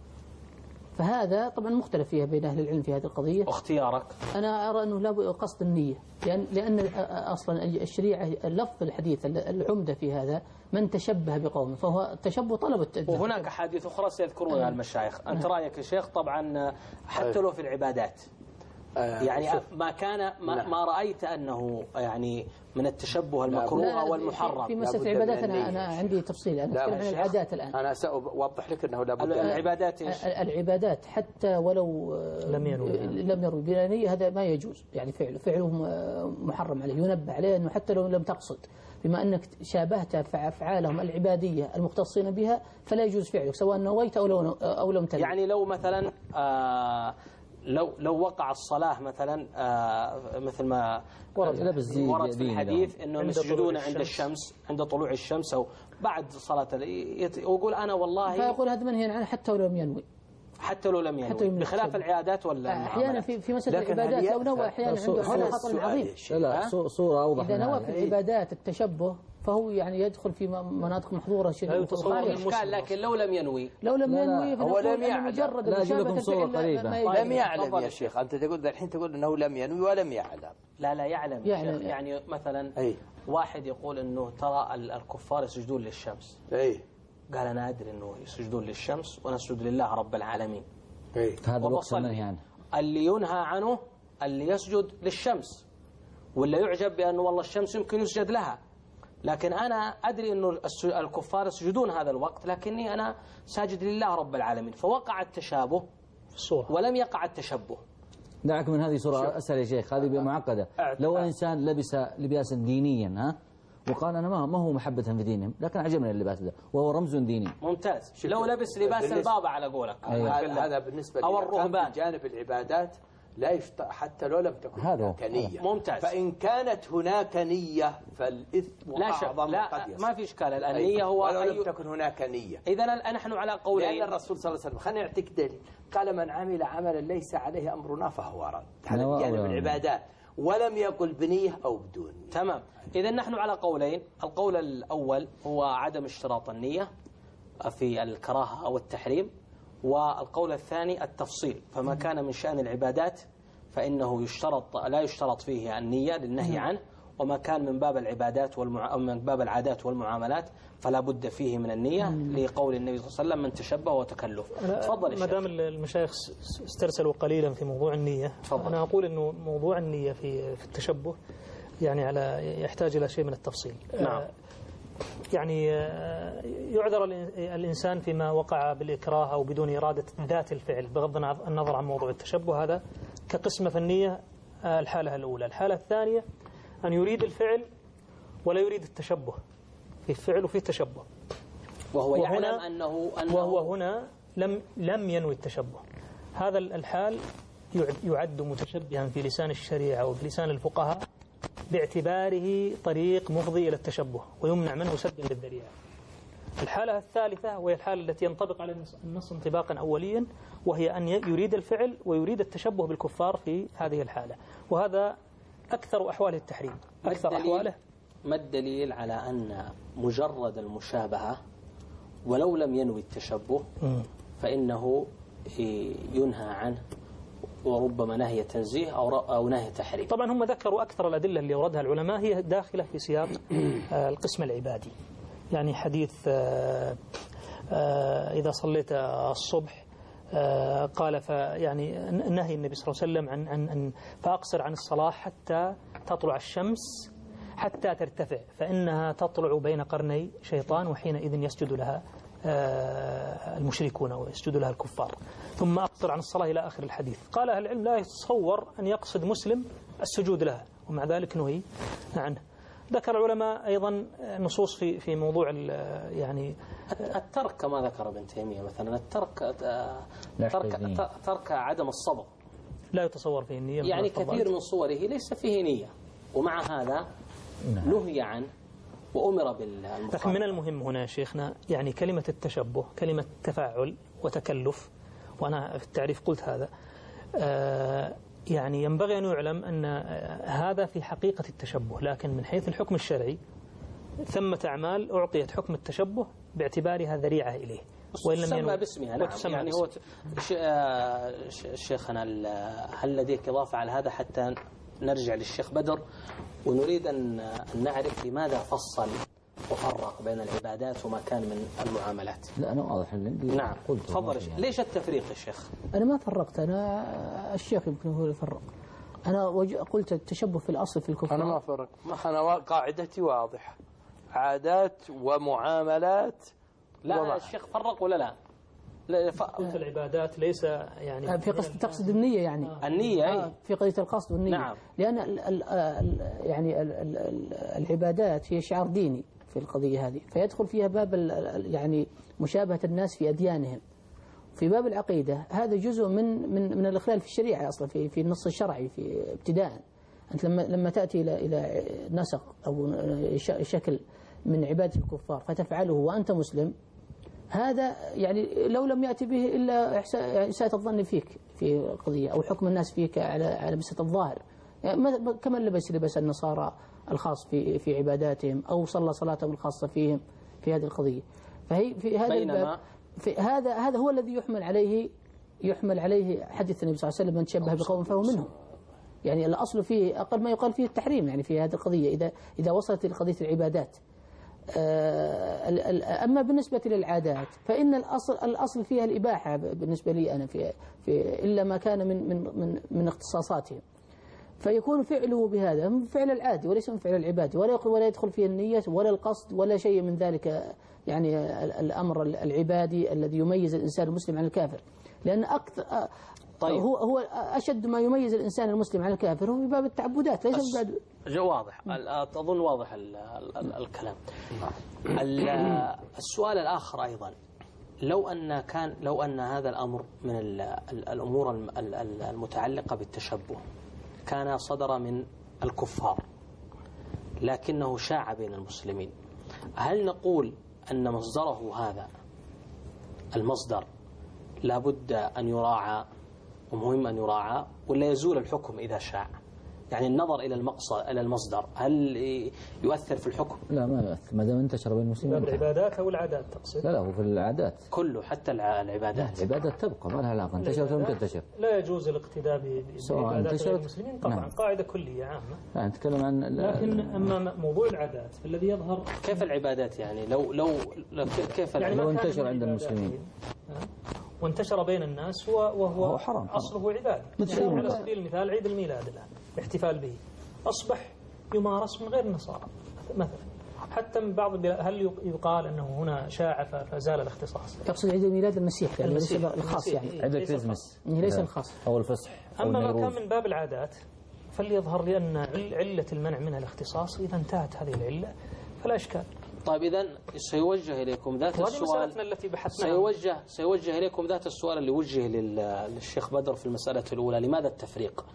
فهذا طبعا مختلف فيها بين أهل العلم في هذه القضية. اختيارك؟ أنا أرى أنه لا قصد النية، لأن لأن أصلا الشريعة اللفظ الحديث العمدة في هذا من تشبه بقوم فهو تشبه طلب التشبه. وهناك أحاديث أخرى سيذكرونها أه. المشايخ. أنت أه. رأيك يا شيخ طبعا حتى لو في العبادات أه. يعني ما كان ما, ما رأيت أنه يعني من التشبه المكروه أو المحرم. في مسألة العبادات أنا أنا عندي تفصيل، أنا أتكلم عن العادات الآن. أنا سأوضح لك أنه لابد العبادات إيش؟ العبادات حتى ولو لم ينوي لم يروي بلا نية هذا ما يجوز، يعني فعله فعله محرم عليه، ينبه عليه أنه حتى لو لم تقصد، بما أنك شابهت أفعالهم العبادية المختصين بها فلا يجوز فعلك سواء نويت أو لو أو لم تنوي. يعني لو مثلا آه لو لو وقع الصلاة مثلا آه مثل ما ورد في الحديث انهم يسجدون عند الشمس عند طلوع الشمس او بعد صلاة ويقول انا والله فيقول هذا منهي عنه حتى لو لم ينوي. حتى لو لم ينوي بخلاف العيادات ولا احيانا في في مسألة العبادات لو نوى احيانا عنده هذا خطر عظيم. لا صورة اوضح. اذا نوى في العبادات التشبه فهو يعني يدخل في مناطق محظورة شيء إشكال. لكن لو لم ينوي لو لم ينوي هو لم يعلم. مجرد لا أجيب لكم صورة قريبة. لم يعلم يا شيخ، أنت تقول الحين تقول أنه لم ينوي ولم يعلم. لا لا يعلم يا شيخ. يعني مثلا أي. واحد يقول أنه ترى الكفار يسجدون للشمس. أي. قال أنا أدري أنه يسجدون للشمس ونسجد لله رب العالمين. أي. هذا الوقت المنهي عنه. اللي ينهى عنه اللي يسجد للشمس ولا يعجب بأنه والله الشمس يمكن يسجد لها، لكن أنا أدري أنه الكفار يسجدون هذا الوقت لكني أنا ساجد لله رب العالمين، فوقع التشابه في الصورة ولم يقع التشبه. دعك من هذه صورة أسهل يا شيخ، هذه معقدة. لو إنسان لبس لباسا دينيا ها وقال أنا ما ما هو محبة في دينهم لكن عجبني اللباس ده وهو رمز ديني ممتاز. لو لبس لباس البابا على قولك أيوة. هذا بالنسبة أو الرهبان جانب العبادات لا يشت... حتى لو لم تكن هناك نية. ممتاز. فإن كانت هناك نية فالإثم لا أعظم لا قد يصل. ما في إشكال. النية هو ولو لم تكن هناك نية. إذا نحن على قولين. لأن الرسول صلى الله عليه وسلم خلينا نعطيك دليل، قال من عمل عملا ليس عليه أمرنا فهو رد. هذا جانب العبادات ولم يقل بنية أو بدون نية. تمام. إذا نحن على قولين، القول الأول هو عدم اشتراط النية في الكراهة أو التحريم، والقول الثاني التفصيل، فما كان من شأن العبادات فإنه يشترط لا يشترط فيه النية للنهي عنه، وما كان من باب العبادات والمع... من باب العادات والمعاملات فلا بد فيه من النية لقول النبي صلى الله عليه وسلم من تشبه وتكلف. تفضل. ما دام المشايخ استرسلوا قليلا في موضوع النية تفضل. أنا أقول إنه موضوع النية في في التشبه يعني على يحتاج إلى شيء من التفصيل. نعم. يعني يعذر الإنسان فيما وقع بالإكراه أو بدون إرادة ذات الفعل بغض النظر عن موضوع التشبه، هذا كقسمة فنية الحالة الأولى. الحالة الثانية أن يريد الفعل ولا يريد التشبه، في فعل وفي تشبه، وهو يعلم أنه, أنه وهو هنا لم لم ينوي التشبه. هذا الحال يعد متشبها في لسان الشريعة وفي لسان الفقهاء باعتباره طريق مفضي إلى التشبه ويمنع منه سدا للذريعة. الحالة الثالثة وهي الحالة التي ينطبق على النص انطباقا أوليا، وهي أن يريد الفعل ويريد التشبه بالكفار في هذه الحالة، وهذا أكثر أحواله التحريم. أكثر أحواله. ما الدليل على أن مجرد المشابهة ولو لم ينوي التشبه فإنه ينهى عنه، وربما نهي تنزيه أو أو نهي تحريم؟ طبعا هم ذكروا أكثر الأدلة اللي أوردها العلماء هي داخلة في سياق القسم العبادي. يعني حديث إذا صليت الصبح قال يعني نهي النبي صلى الله عليه وسلم عن عن عن فأقصر عن الصلاة حتى تطلع الشمس حتى ترتفع فإنها تطلع بين قرني شيطان وحينئذ يسجد لها المشركون ويسجد لها الكفار، ثم أقصر عن الصلاة إلى آخر الحديث. قال أهل العلم لا يتصور أن يقصد مسلم السجود لها، ومع ذلك نهي عنه. ذكر العلماء أيضا نصوص في في موضوع يعني الترك كما ذكر ابن تيمية مثلا، الترك ترك ترك عدم الصبر لا يتصور فيه النية، يعني كثير من صوره ليس فيه نية، ومع هذا نهي عنه وأمر بالمخالفة. لكن من المهم هنا شيخنا يعني كلمة التشبه كلمة تفاعل وتكلف، وأنا في التعريف قلت هذا، آه يعني ينبغي أن يعلم أن هذا في حقيقة التشبه، لكن من حيث الحكم الشرعي ثمة أعمال أعطيت حكم التشبه باعتبارها ذريعة إليه وإن لم ينوي باسمها. نعم. يعني هو شيخنا هل لديك إضافة على هذا حتى نرجع للشيخ بدر ونريد أن نعرف لماذا فصل وفرق بين العبادات وما كان من المعاملات؟ لا أنا واضح. نعم تفضل. ليش التفريق يا شيخ؟ أنا ما فرقت، أنا الشيخ يمكن هو اللي فرق. أنا قلت التشبه في الأصل في الكفار. أنا ما فرق، أنا قاعدتي واضحة، عادات ومعاملات. لا ومع. الشيخ فرق ولا لا؟ لا ف... في العبادات ليس يعني في قصد تقصد النية يعني آه. النية آه في قضية القصد والنية. نعم. لأن ال ال ال يعني ال ال العبادات هي شعار ديني في القضية هذه، فيدخل فيها باب يعني مشابهة الناس في أديانهم. في باب العقيدة هذا جزء من من من الإخلال في الشريعة أصلا في في النص الشرعي في ابتداء. أنت لما لما تأتي إلى إلى نسق أو شكل من عبادة الكفار فتفعله وأنت مسلم، هذا يعني لو لم يأتي به إلا إساءة الظن فيك في القضية أو حكم الناس فيك على على مسألة الظاهر، يعني كما لبس لبس النصارى الخاص في في عباداتهم أو صلى صلاتهم الخاصة فيهم في هذه القضية. فهي في هذا الباب في هذا هذا هو الذي يحمل عليه يحمل عليه حديث النبي صلى الله عليه وسلم: من تشبه بقوم فهو منهم. يعني الأصل فيه أقل ما يقال فيه التحريم يعني في هذه القضية إذا إذا وصلت إلى قضية العبادات. أما بالنسبة للعادات فإن الأصل الأصل فيها الإباحة بالنسبة لي أنا في في إلا ما كان من من من من اختصاصاتهم، فيكون فعله بهذا من فعل العادي وليس من فعل العبادي، ولا ولا يدخل فيه النية ولا القصد ولا شيء من ذلك، يعني الأمر العبادي الذي يميز الإنسان المسلم عن الكافر. لأن أكثر طيب. هو هو أشد ما يميز الإنسان المسلم عن الكافر هو في باب التعبدات ليس في باب. واضح، أظن واضح ال ال الكلام. السؤال الآخر أيضا، لو أن كان لو أن هذا الأمر من الأمور المتعلقة بالتشبه كان صدر من الكفار لكنه شاع بين المسلمين، هل نقول أن مصدره هذا المصدر لابد أن يراعى ومهم أن يراعى، ولا يزول الحكم إذا شاع؟ يعني النظر إلى المقصد إلى المصدر هل يؤثر في الحكم؟ لا ما يؤثر ما دام انتشر بين المسلمين. العبادات أو العادات تقصد؟ لا لا هو في العادات كله حتى العبادات. العبادات تبقى ما لها علاقة، انتشرت ولا تنتشر. لا يجوز الاقتداء بعبادات المسلمين طبعا. نعم. قاعدة كلية عامة. لا نتكلم عن لكن أما موضوع العادات الذي يظهر كيف العبادات يعني لو لو, لو كيف يعني لو انتشر عند المسلمين وانتشر بين الناس وهو هو حرام أصله عبادة. يعني على سبيل المثال عيد الميلاد الآن الاحتفال به أصبح يمارس من غير النصارى مثلا، حتى من بعض هل يقال أنه هنا شاع فزال الاختصاص؟ تقصد عيد الميلاد المسيح يعني ليس الخاص يعني عيد الكريسماس ليس الخاص أو الفصح. أما ما كان من باب العادات فليظهر لأن علة المنع منها الاختصاص إذا انتهت هذه العلة فلا إشكال. طيب إذا سيوجه إليكم ذات السؤال التي بحثناها سيوجه سيوجه إليكم ذات السؤال اللي وجه للشيخ بدر في المسألة الأولى: لماذا التفريق؟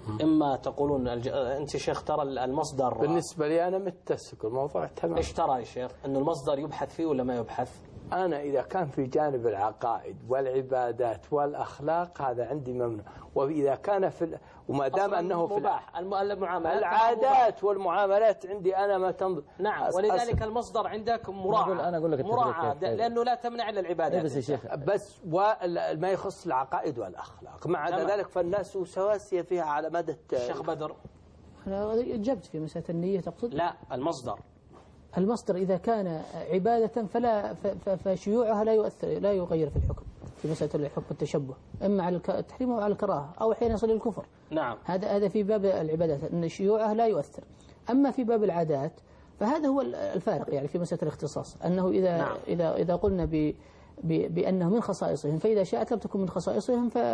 إما تقولون الج... أنت شيخ ترى المصدر بالنسبة لي أنا متسق الموضوع تمام. إيش ترى يا شيخ؟ أنه المصدر يبحث فيه ولا ما يبحث؟ أنا إذا كان في جانب العقائد والعبادات والأخلاق هذا عندي ممنوع، وإذا كان في ال... وما دام أنه في مباح المعاملات العادات والمعاملات عندي أنا ما تنظر. نعم أس... ولذلك أس... المصدر عندك مراعاة. أنا أقول لك مراعاة لأنه لا تمنع إلا العبادات. بس يا شيخ بس وما يخص العقائد والأخلاق مع ذلك فالناس سواسية فيها على مدى. الشيخ بدر أنا جبت في مسألة النية تقصد؟ لا المصدر. المصدر إذا كان عبادة فلا فشيوعها لا يؤثر لا يغير في الحكم في مسألة الحكم التشبه إما على التحريم أو على الكراهة أو أحيانا يصل الكفر. نعم. هذا هذا في باب العبادات أن شيوعها لا يؤثر. أما في باب العادات فهذا هو الفارق يعني في مسألة الاختصاص أنه إذا نعم. إذا إذا قلنا ب بأنه من خصائصهم فإذا شاءت لم تكن من خصائصهم ف...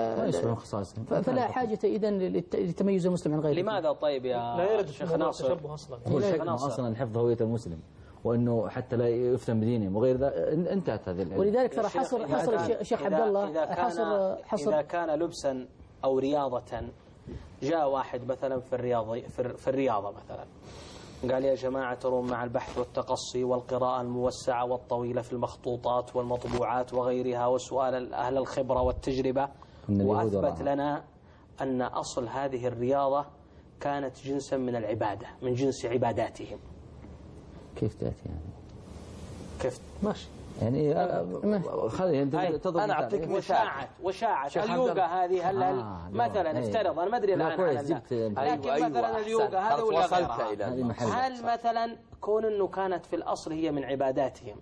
فلا حاجة إذن لتميز المسلم عن غيره. لماذا طيب يا لا يرد شيخ ناصر؟ أصلا هو الشك أصلا حفظ هوية المسلم وأنه حتى لا يفتن بدينهم وغير ذا انتهت هذه العلم. ولذلك ترى حصر حصر الشيخ عبد الله إذا كان حصر حصر إذا كان لبسا أو رياضة جاء واحد مثلا في الرياضة في الرياضة مثلا قال يا جماعة ترون مع البحث والتقصي والقراءة الموسعة والطويلة في المخطوطات والمطبوعات وغيرها وسؤال أهل الخبرة والتجربة وأثبت لنا أن أصل هذه الرياضة كانت جنسا من العبادة من جنس عباداتهم. كيف تأتي يعني؟ كيف ماشي يعني خلي انت انا اعطيك وشاعت وشاعت اليوغا هذه هل آه مثلا افترض انا ما ادري الان لكن أيوة مثلا اليوغا هذا ولا غيرها هل مثلا كون انه كانت في الاصل هي من عباداتهم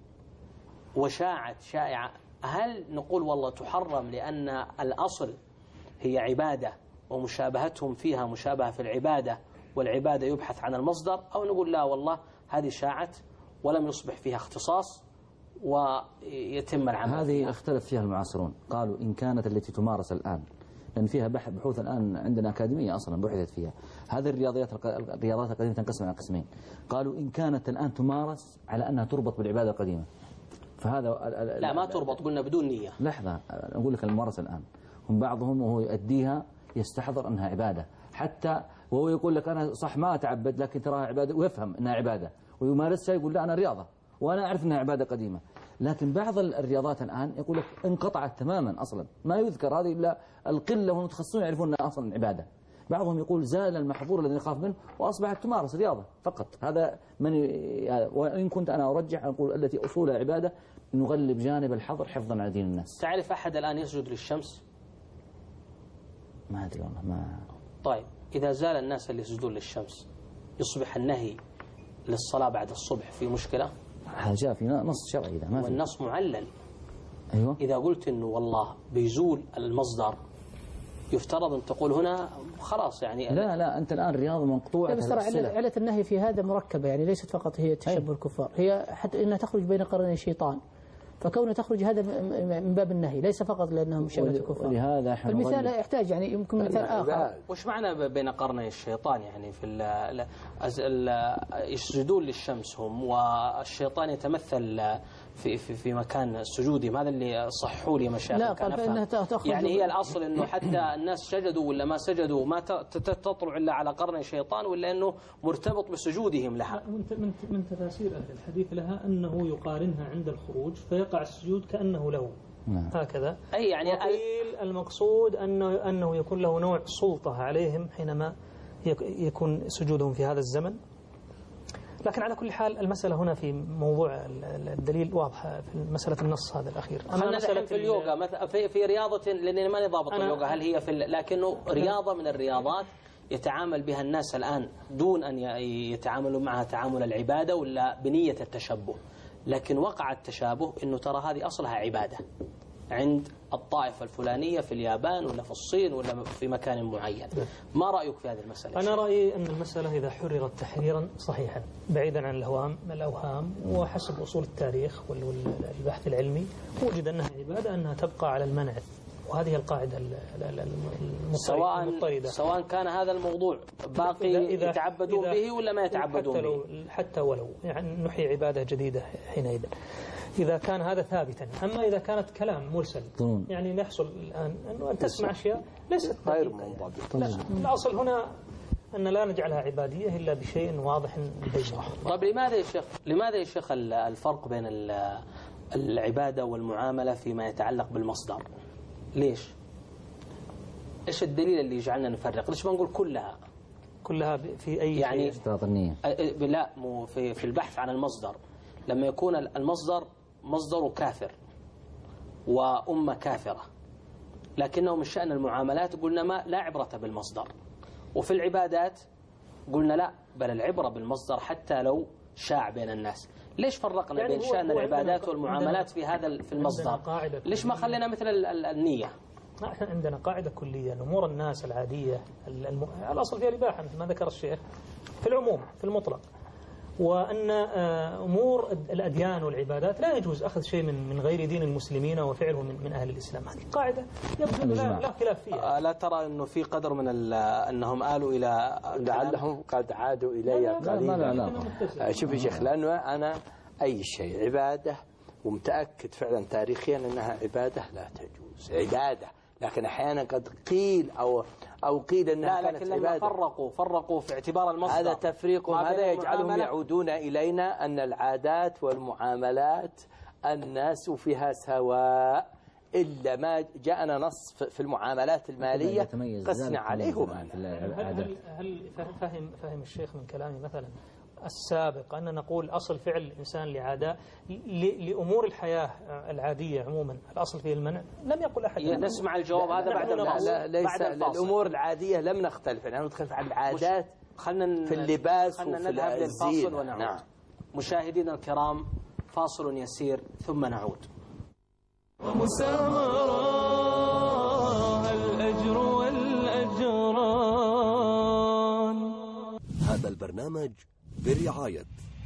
وشاعت شائعه هل نقول والله تحرم لان الاصل هي عباده ومشابهتهم فيها مشابهه في العباده والعباده يبحث عن المصدر او نقول لا والله هذه شاعت ولم يصبح فيها اختصاص ويتم العمل هذه فيها. اختلف فيها المعاصرون قالوا إن كانت التي تمارس الآن لأن فيها بحوث الآن عندنا أكاديمية أصلا بحثت فيها هذه الرياضيات الرياضات القديمة تنقسم على قسمين قالوا إن كانت الآن تمارس على أنها تربط بالعبادة القديمة فهذا لا ما تربط قلنا بدون نية لحظة أقول لك الممارسة الآن هم بعضهم وهو يؤديها يستحضر أنها عبادة حتى وهو يقول لك أنا صح ما أتعبد لكن تراها عبادة ويفهم أنها عبادة ويمارسها يقول لا أنا رياضة وأنا أعرف أنها عبادة قديمة لكن بعض الرياضات الآن يقول لك انقطعت تماما أصلا ما يذكر هذه إلا القلة والمتخصصون يعرفون أنها أصلا عبادة بعضهم يقول زال المحظور الذي يخاف منه وأصبحت تمارس رياضة فقط هذا من وإن كنت أنا أرجح أقول التي أصولها عبادة نغلب جانب الحظر حفظا على دين الناس. تعرف أحد الآن يسجد للشمس؟ ما أدري والله ما. طيب إذا زال الناس اللي يسجدون للشمس يصبح النهي للصلاة بعد الصبح في مشكلة؟ هذا جاء في نص شرعي إذا ما في والنص معلل. أيوة. إذا قلت إنه والله بيزول المصدر يفترض أن تقول هنا خلاص يعني لا لا أنت الآن رياضة مقطوعة. بس ترى علة النهي في هذا مركبة يعني ليست فقط هي تشبه الكفار هي حتى إنها تخرج بين قرني الشيطان فكونها تخرج هذا من باب النهي ليس فقط لأنهم مشابهة الكفار. ولهذا المثال يحتاج يعني يمكن مثال آخر. وش معنى بين قرني الشيطان يعني في يسجدون للشمس هم والشيطان يتمثل في في في مكان سجودهم هذا اللي صحوا لي مشايخ. لا قال فإنها تخرج يعني هي الأصل إنه حتى الناس سجدوا ولا ما سجدوا ما تطلع إلا على قرن الشيطان ولا إنه مرتبط بسجودهم لها. من من من تفاسير أهل الحديث لها أنه يقارنها عند الخروج فيقع السجود كأنه له. نعم. هكذا. أي يعني وقيل المقصود أنه أنه يكون له نوع سلطة عليهم حينما يكون سجودهم في هذا الزمن. لكن على كل حال المسألة هنا في موضوع الدليل واضحة في مسألة النص هذا الأخير. أما مسألة في اليوغا مثلا في في رياضة لأنني ماني ضابط اليوغا هل هي في لكنه رياضة من الرياضات يتعامل بها الناس الآن دون أن يتعاملوا معها تعامل العبادة ولا بنية التشبه لكن وقع التشابه إنه ترى هذه أصلها عبادة عند الطائفة الفلانية في اليابان ولا في الصين ولا في مكان معين. ما رأيك في هذه المسألة؟ أنا رأيي أن المسألة إذا حررت تحريرا صحيحا بعيدا عن الأوهام الأوهام وحسب أصول التاريخ والبحث العلمي وجد أنها عبادة أنها تبقى على المنع وهذه القاعدة سواء المضطردة. سواء كان هذا الموضوع باقي إذا يتعبدون إذا به ولا ما يتعبدون حتى به لو حتى ولو يعني نحيي عبادة جديدة حينئذ إذا كان هذا ثابتا. أما إذا كانت كلام مرسل يعني يحصل الآن أنه أن تسمع أشياء ليست غير منضبطة. لا، الأصل هنا أن لا نجعلها عبادية إلا بشيء واضح بين. طيب لماذا يا شيخ لماذا يا شيخ الفرق بين العبادة والمعاملة فيما يتعلق بالمصدر؟ ليش؟ إيش الدليل اللي يجعلنا نفرق؟ ليش ما نقول كلها؟ كلها في أي يعني اشتراط النية. لا مو في في البحث عن المصدر. لما يكون المصدر مصدر كافر وأمة كافرة، لكنه من شأن المعاملات قلنا ما لا عبرة بالمصدر. وفي العبادات قلنا لا، بل العبرة بالمصدر حتى لو شاع بين الناس. ليش فرقنا يعني بين شأن العبادات والمعاملات في هذا في المصدر؟ ليش ما خلينا مثل النية؟ احنا عندنا قاعدة كلية أن أمور الناس العادية الم... الأصل فيها الإباحة مثل ما ذكر الشيخ في العموم في المطلق، وأن أمور الأديان والعبادات لا يجوز أخذ شيء من من غير دين المسلمين وفعله من من أهل الإسلام. هذه قاعدة يبدو لا, لا خلاف فيها. لا ترى أنه في قدر من أنهم آلوا إلى لعلهم قد عادوا إلي قليلا. شوف يا شيخ، لأنه أنا أي شيء عبادة ومتأكد فعلا تاريخيا أنها عبادة لا تجوز عبادة، لكن أحيانا قد قيل أو أو قيل أنها لا لكن لما فرقوا فرقوا في اعتبار المصدر. هذا تفريق، هذا يجعلهم يعودون إلينا أن العادات والمعاملات الناس فيها سواء، إلا ما جاءنا نص في المعاملات المالية قسنا عليه. هل هل فهم فهم الشيخ من كلامي مثلا السابق أن نقول أصل فعل الإنسان لعادة لأمور الحياة العادية عموما الأصل فيه المنع؟ لم يقل أحد. نسمع الجواب هذا بعد الفاصل. لا ليس الأمور العادية لم نختلف، نحن نختلف عن العادات في اللباس وفي نذهب للفاصل ونعود. نعم. مشاهدينا الكرام، فاصل يسير ثم نعود. ومسامرة الأجر والأجران. هذا البرنامج برعاية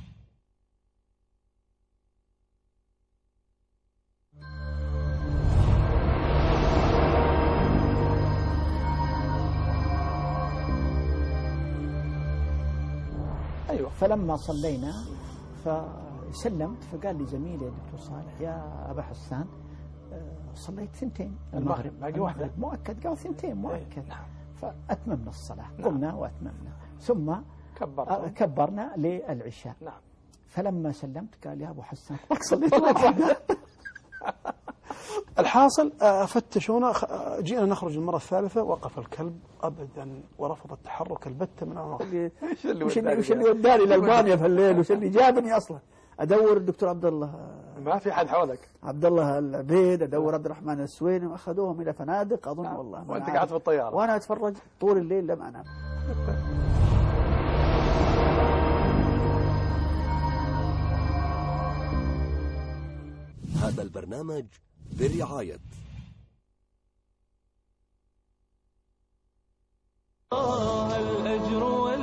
أيوة. فلما صلينا فسلمت فقال لي زميلي يا دكتور صالح يا أبا حسان صليت ثنتين المغرب باقي واحدة مؤكد. قال ثنتين مؤكد. فأتممنا الصلاة. قمنا وأتممنا ثم كبرنا, كبرنا للعشاء. نعم. فلما سلمت قال يا أبو حسان صليت. الحاصل فتشونا، جئنا نخرج المرة الثالثة وقف الكلب أبدا ورفض التحرك البتة من أمامه. وش اللي وداني لألمانيا في الليل؟ وش اللي جابني أصلا؟ أدور الدكتور عبد الله، ما في حد حولك، عبد الله العبيد، أدور عبد الرحمن السويني، وأخذوهم إلى فنادق أظن. نعم. والله وأنت قاعد في الطيارة وأنا أتفرج طول الليل لم أنام. هذا البرنامج برعاية الأجر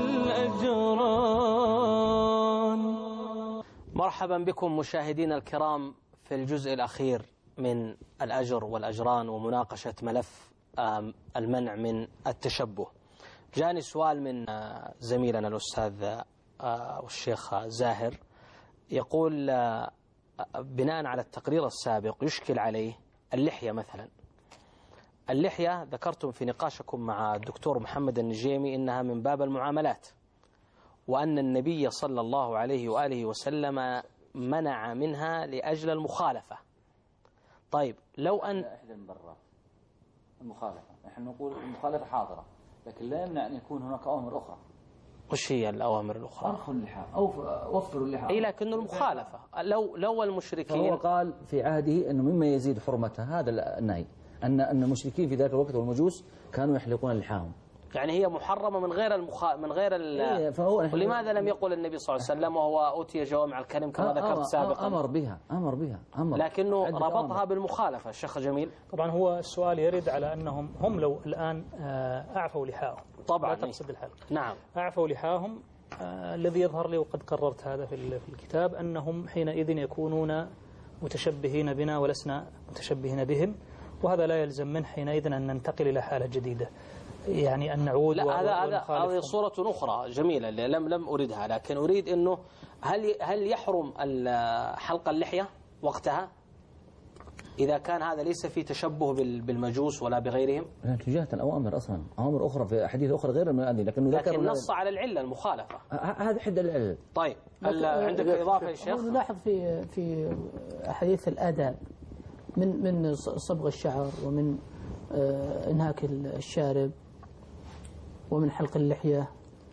والأجران. مرحبا بكم مشاهدينا الكرام في الجزء الأخير من الأجر والأجران ومناقشة ملف المنع من التشبه. جاني سؤال من زميلنا الأستاذ والشيخ زاهر، يقول بناء على التقرير السابق يشكل عليه اللحية مثلا. اللحية ذكرتم في نقاشكم مع الدكتور محمد النجيمي إنها من باب المعاملات، وأن النبي صلى الله عليه وآله وسلم منع منها لأجل المخالفة. طيب لو أن إحدى المبررات المخالفة، نحن نقول المخالفة حاضرة، لكن لا يمنع أن يكون هناك أوامر أخرى. وش هي الأوامر الأخرى؟ أرخوا اللحى أو وفروا اللحى. أي لكن المخالفة لو لو المشركين، هو قال في عهده أنه مما يزيد حرمتها هذا النهي، أن أن المشركين في ذاك الوقت والمجوس كانوا يحلقون لحاهم. يعني هي محرمة من غير المخ... من غير ال... إيه فهو ولماذا لم يقل النبي صلى الله عليه وسلم وهو أوتي جوامع الكلم كما ذكرت سابقا؟ أمر بها أمر بها أمر، لكنه ربطها أمر بالمخالفة. الشيخ جميل، طبعا هو السؤال يرد على أنهم هم لو الآن أعفوا لحاهم، طبعا لا تقصد الحلق، نعم أعفوا لحاهم، آه الذي يظهر لي وقد قررت هذا في الكتاب أنهم حينئذ يكونون متشبهين بنا ولسنا متشبهين بهم، وهذا لا يلزم منه حينئذ أن ننتقل إلى حالة جديدة، يعني أن نعود. لا هذا هذا هذه صورة أخرى جميلة لم لم أريدها، لكن أريد أنه هل هل يحرم حلق اللحية وقتها إذا كان هذا ليس في تشبه بالمجوس ولا بغيرهم؟ لا تجاه الأوامر أصلا، أوامر أخرى في أحاديث أخرى غير من هذه، لكنه ذكر لكن نص على العلة المخالفة. هذا حد العلة. طيب عندك إضافة يا شيخ؟ نلاحظ في في أحاديث الآداب من من صبغ الشعر ومن انهاك الشارب ومن حلق اللحية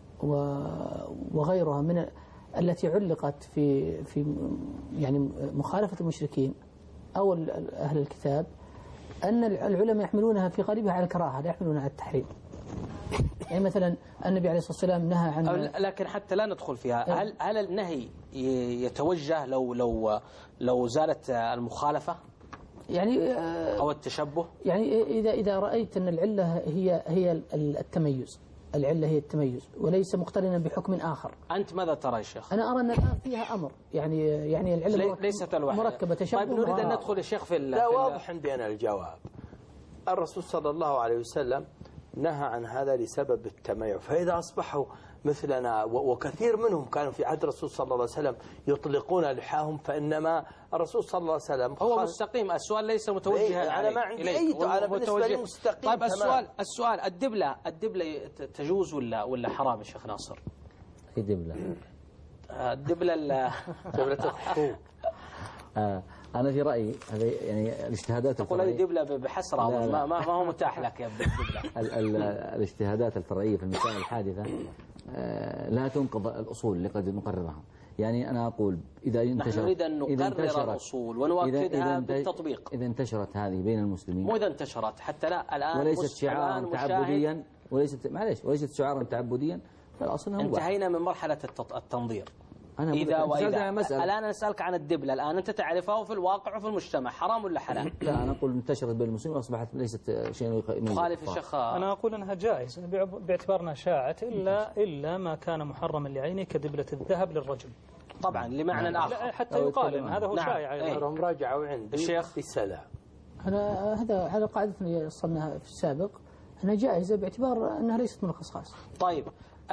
وغيرها من التي علقت في في يعني مخالفة المشركين أو أهل الكتاب، أن العلماء يحملونها في غالبها على الكراهة لا يحملونها على التحريم. يعني مثلا النبي عليه الصلاة والسلام نهى عن، لكن حتى لا ندخل فيها، هل هل النهي يتوجه لو لو لو زالت المخالفة يعني أو التشبه؟ يعني إذا إذا رأيت أن العلة هي هي التميز، العلة هي التميز وليس مقترنا بحكم آخر. أنت ماذا ترى يا شيخ؟ أنا أرى أن الآن فيها أمر، يعني يعني العلة ليست الواحدة مركبة تشبه. طيب نريد أن ندخل يا شيخ في لا واضح عندي أنا الجواب. الرسول صلى الله عليه وسلم نهى عن هذا لسبب التميع، فإذا أصبحوا مثلنا وكثير منهم كانوا في عهد الرسول صلى الله عليه وسلم يطلقون لحاهم، فإنما الرسول صلى الله عليه وسلم هو مستقيم. السؤال ليس متوجها أنا ما عندي أي، أنا بالنسبة لي مستقيم. طيب السؤال السؤال الدبلة الدبلة تجوز ولا ولا حرام يا شيخ ناصر؟ في دبلة الدبلة دبلة الخطوب. آه أنا في رأيي هذه يعني الاجتهادات تقول هذه دبلة بحسرة ما ما هو متاح لك يا الدبلة. الاجتهادات الفرعية في المسائل الحادثة لا تنقض الأصول اللي قد نقررها. يعني أنا أقول إذا انتشرت، نريد أن نقرر الأصول ونؤكدها بالتطبيق. إذا انتشرت هذه بين المسلمين، مو إذا انتشرت حتى لا الآن وليست شعارا تعبديا، وليست معلش وليست شعارا تعبديا، فالأصل هو انتهينا من مرحلة التنظير. أنا إذا وإذا الآن أسألك عن الدبلة، الآن أنت تعرفها في الواقع وفي المجتمع حرام ولا حلال؟ لا أنا أقول انتشرت بين المسلمين وأصبحت ليست شيء مخالف الشيخ. أنا أقول أنها جائز باعتبارنا شاعت إلا إلا ما كان محرما لعينه كدبلة الذهب للرجل. طبعا لمعنى آخر حتى يقال إن هذا هو نعم. شائع. هم راجعوا عندي الشيخ في السلام. أنا هذا على قاعدة اللي وصلناها في السابق أنها جائزة باعتبار أنها ليست من الخصائص. طيب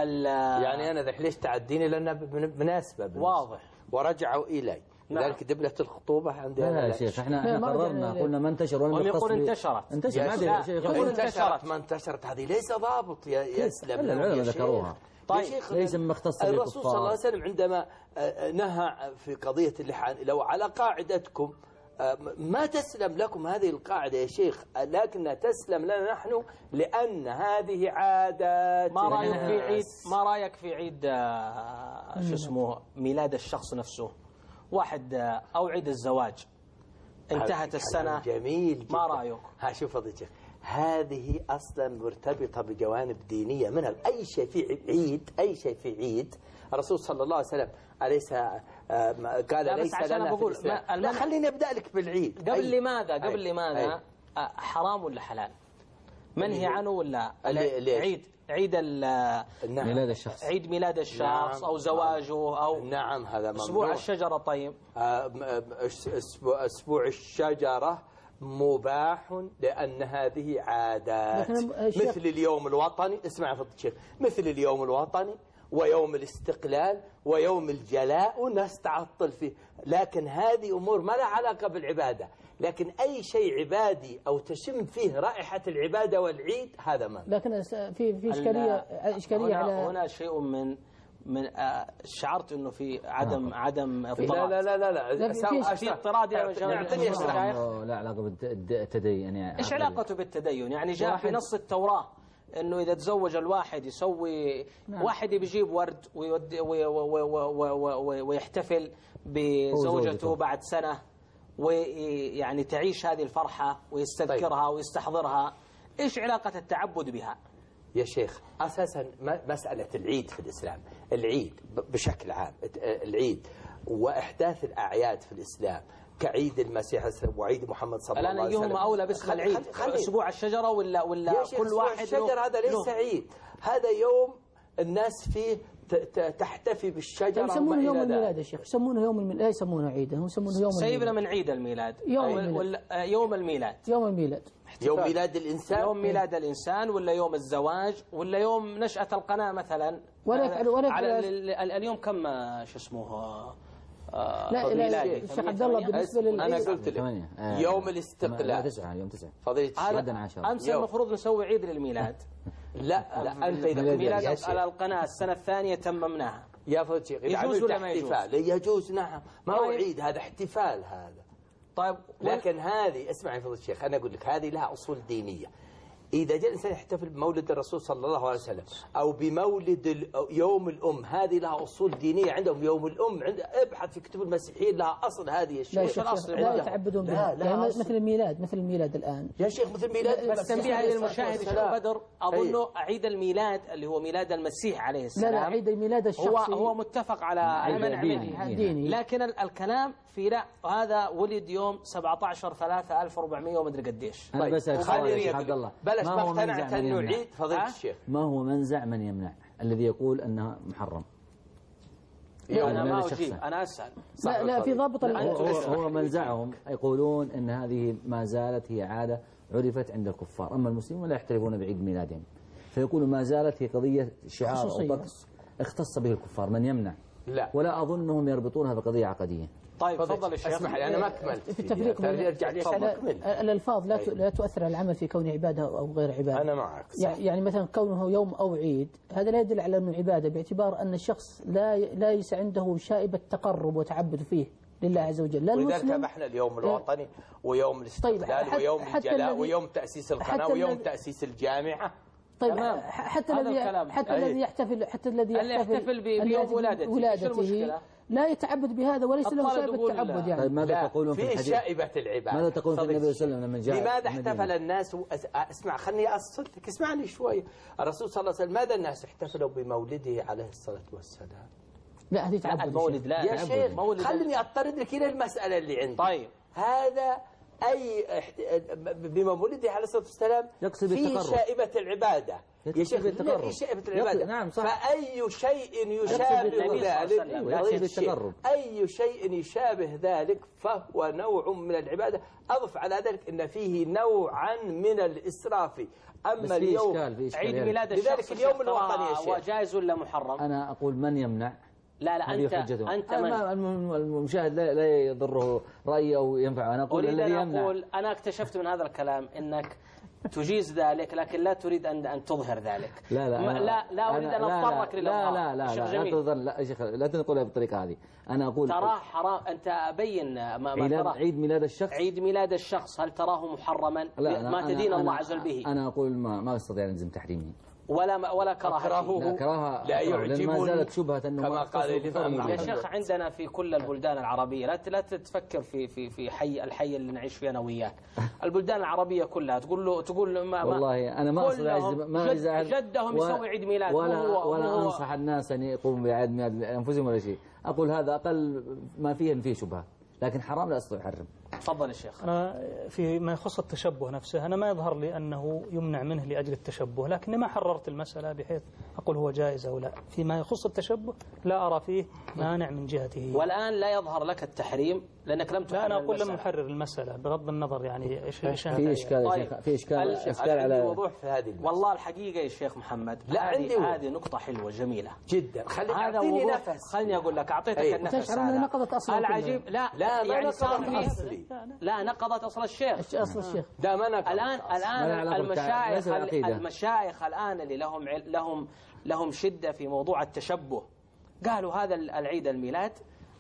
يعني أنا ذا ليش تعديني لأنها مناسبة واضح ورجعوا إلي. لذلك دبلة الخطوبة عندي لا يا شيخ احنا احنا قررنا قلنا ما انتشر ولا يقول انتشرت انتشر ما ادري يقول انتشرت ما انتشرت هذه ليس ضابط يا يسلم. العلماء ذكروها. طيب يا شيخ ليس مختص بالكفار. الرسول صلى الله عليه وسلم عندما نهى في قضية اللحى، لو على قاعدتكم ما تسلم لكم هذه القاعدة يا شيخ، لكنها تسلم لنا نحن لأن هذه عادات. ما رأيك في عيد ما رأيك في عيد شو اسمه ميلاد الشخص نفسه، واحد أو عيد الزواج انتهت السنة جميل جدا. ما رأيك؟ ها شوف فضيلة الشيخ، هذه أصلا مرتبطة بجوانب دينية منها. أي شيء في عيد، أي شيء في عيد الرسول صلى الله عليه وسلم أليس قال ليس لنا في الإسلام؟ لا خليني أبدأ لك بالعيد. قبل لماذا قبل لماذا حرام ولا حلال؟ منهي عنه ولا عيد عيد ميلاد الشخص، عيد ميلاد الشخص نعم. أو زواجه أو نعم هذا ممنوع. أسبوع الشجرة طيب أسبوع, أسبوع الشجرة مباح لأن هذه عادات مثل اليوم الوطني. اسمع فضل الشيخ، مثل اليوم الوطني ويوم الاستقلال ويوم الجلاء والناس تعطل فيه، لكن هذه أمور ما لها علاقة بالعبادة. لكن أي شيء عبادي أو تشم فيه رائحة العبادة والعيد هذا ما. لكن في في إشكالية إشكالية هنا على هنا شيء من من شعرت إنه في عدم عدم اضطراد. لا لا لا لا لا في, في اضطراد يا مشايخ. لا علاقة بالتدين يعني. إيش علاقته بالتدين؟ يعني جاء في نص التوراة إنه إذا تزوج الواحد يسوي نعم. واحد بيجيب ورد ويودي ويحتفل بزوجته بعد سنة ويعني تعيش هذه الفرحة ويستذكرها طيب. ويستحضرها. إيش علاقة التعبد بها؟ يا شيخ أساسا مسألة العيد في الإسلام، العيد بشكل عام، العيد وإحداث الأعياد في الإسلام كعيد المسيح وعيد محمد صلى الله عليه وسلم. الآن أولى باسم العيد أسبوع الشجرة ولا ولا كل واحد الشجر هذا ليس عيد، هذا يوم الناس فيه تحتفي بالشجرة. يسمونه يوم الميلاد يا شيخ، يسمونه يوم الميلاد، لا يسمونه عيدا، هم يسمونه يوم الميلاد. سيبنا من عيد الميلاد. يوم الميلاد. ولا يوم الميلاد. يوم الميلاد. يوم ميلاد الإنسان. يوم ميلاد الإنسان ولا يوم الزواج ولا يوم نشأة القناة مثلا. ولا يفعل ولا يفعل على اليوم كم شو اسمه آه لا لا الشيخ عبد الله بالنسبه لل انا قلت لك يوم الاستقلال تسعة يوم تسعة فضيلة الشيخ امس المفروض نسوي عيد للميلاد. لا لا انت اذا ميلاد على القناه السنه الثانيه تممناها يا فضيلة الشيخ. يجوز ولا ما يجوز؟ يجوز نعم، ما هو عيد، هذا احتفال هذا. طيب لكن هذه اسمع يا فضيلة الشيخ، انا اقول لك هذه لها اصول دينيه. إذا جاء الإنسان يحتفل بمولد الرسول صلى الله عليه وسلم أو بمولد يوم الأم، هذه لها أصول دينية عندهم. يوم الأم عند ابحث في كتب المسيحيين لها أصل هذه الشيء. لا, الأصل لا يتعبدون بها، يعني مثل الميلاد مثل الميلاد الآن يا شيخ مثل الميلاد. بس تنبيه للمشاهد شيخ بدر، أظن عيد الميلاد اللي هو ميلاد المسيح عليه السلام. لا لا عيد الميلاد الشخصي هو هو متفق على المنع منه، لكن الكلام في لا هذا ولد يوم سبعة عشر ثلاثة ألف وأربعمية ومدري قديش. أنا بس خالد عبد الله بلاش ما اقتنعت انه عيد فضيلة الشيخ. ما هو منزع من يمنع الذي يقول انه محرم؟ انا ما اجيب، انا اسال. لا لا في ضابط هو, هو منزعهم يقولون ان هذه ما زالت هي عاده عرفت عند الكفار، اما المسلمون لا يحتفلون بعيد ميلادهم، فيقولوا ما زالت هي قضيه شعار او طقس اختص به الكفار. من يمنع؟ لا ولا اظنهم يربطونها بقضيه عقديه. طيب تفضل الشيخ. اسمح لي انا ما كملت في التفريق ارجع لي الالفاظ لا لا تؤثر على العمل في كونه عباده او غير عباده. انا معك. يعني مثلا كونه يوم او عيد هذا لا يدل على انه عباده، باعتبار ان الشخص لا لا ليس عنده شائبه تقرب وتعبد فيه لله عز وجل. لا ولذلك ذبحنا اليوم الوطني ويوم الاستقلال طيب ويوم الجلاء ويوم تاسيس القناه ويوم تاسيس الجامعه. طيب حتى الذي حتى الذي يحتفل حتى الذي يحتفل بيوم ولادته ولادته لا يتعبد بهذا وليس له شائبة التعبد. يعني طيب ماذا تقولون في الحديث؟ شائبة العبادة. ماذا تقولون في النبي صلى الله عليه وسلم لما جاء؟ لماذا احتفل الناس و... اسمع خلني اصلك، اسمعني شوي. الرسول صلى الله عليه وسلم ماذا الناس احتفلوا بمولده عليه الصلاة والسلام؟ لا هذه تعبد المولد. لا يا شيخ خلني اطرد لك الى المسألة اللي عندي. طيب هذا أي بمولده عليه الصلاة والسلام في شائبة العبادة يا شيخ، في شائبة العبادة. نعم صح. فأي شيء يشابه ذلك التقرب. أي شيء يشابه ذلك فهو نوع من العبادة. أضف على ذلك أن فيه نوعا من الإسراف. أما اليوم عيد ميلاد الشخص اليوم الوطني يا شيخ جائز ولا محرم؟ أنا أقول من يمنع. لا لا أنت أنت من المشاهد لا, لا يضره رأيه أو ينفعه. أنا أقول الذي يمنع. أقول أنا اكتشفت من هذا الكلام أنك تجيز ذلك لكن لا تريد أن أن تظهر ذلك. لا لا لا لا أريد أن أضطرك للإظهار. لا لا لا لا لا تظهر. لا يا شيخ لا تنقلها بالطريقة هذه. أنا أقول تراه حرام. أنت أبين ما, ما تراه. عيد ميلاد الشخص. عيد ميلاد الشخص هل تراه محرما؟ لا ما تدين الله عز وجل به. أنا أقول ما ما أستطيع أن ألزم تحريمه. ولا ولا كراهته. لا كراهه لا يعجبني. ما زالت شبهة أنه كما قال يا شيخ عندنا في كل البلدان العربية لا لا تفكر في في في حي الحي اللي نعيش فيه أنا وياك. البلدان العربية كلها تقول له تقول ما والله أنا ما أستطيع ما جد جدهم يسوي عيد ميلاد ولا ولا أنصح الناس أن يقوموا بعيد ميلاد أنفسهم ولا شيء. أقول هذا أقل ما فيه إن فيه شبهة، لكن حرام لا أستطيع أحرم. تفضل الشيخ. أنا في ما يخص التشبه نفسه أنا ما يظهر لي أنه يمنع منه لأجل التشبه، لكني ما حررت المسألة بحيث أقول هو جائز أو لا. فيما يخص التشبه لا أرى فيه مانع من جهته. والآن لا يظهر لك التحريم لأنك لم تحرر. لا أنا أقول لم نحرر المسألة بغض النظر يعني إيش إيش في إشكال. طيب. في إشكال إشكال على وضوح في هذه المسألة. والله الحقيقة يا شيخ محمد لا عندي هذه نقطة حلوة جميلة جدا. خليني أعطيني نفس. خليني أقول لك أعطيتك أيه. النفس هذا نقضت أصلا العجيب. لا لا يعني صار أصلي. لا نقضت أصل الشيخ. أصل الشيخ. ده ما نقض. الآن الآن المشايخ المشايخ الآن اللي لهم لهم لهم شدة في موضوع التشبه قالوا هذا العيد الميلاد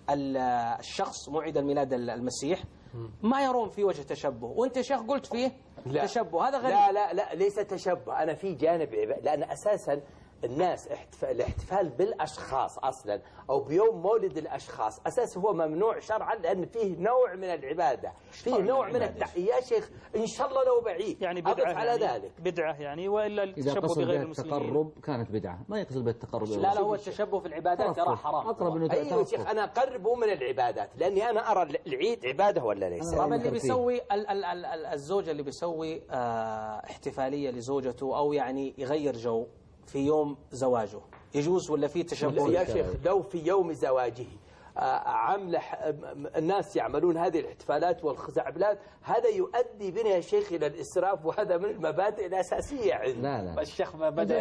الشخص مو عيد الميلاد المسيح ما يرون في وجه تشبه، وانت يا شيخ قلت فيه لا. تشبه. هذا غريب. لا لا لا ليس تشبه. أنا في جانب عبادة، لأن أساسا الناس الاحتفال بالأشخاص أصلا أو بيوم مولد الأشخاص أساسا هو ممنوع شرعا، لأن فيه نوع من العبادة، فيه نوع من التع... يا شيخ إن شاء الله لو بعيد يعني بدعة على يعني ذلك بدعة يعني وإلا التشبه بغير المسلمين. التقرب كانت بدعة، ما يقصد بالتقرب. لا لا هو التشبه في العبادات ترى حرام. أقرب إنه أيوة شيخ أنا أقربه من العبادات، لأني أنا أرى العيد عبادة ولا ليس. طبعا اللي بيسوي ال ال ال الزوج اللي بيسوي اه احتفالية لزوجته أو يعني يغير جو في يوم زواجه يجوز ولا في تشبه؟ يا شيخ لو في يوم زواجه عمل الناس يعملون هذه الاحتفالات والخزعبلات، هذا يؤدي بنا يا شيخ إلى الإسراف، وهذا من المبادئ الأساسية عندنا. لا لا الشيخ ما بدأ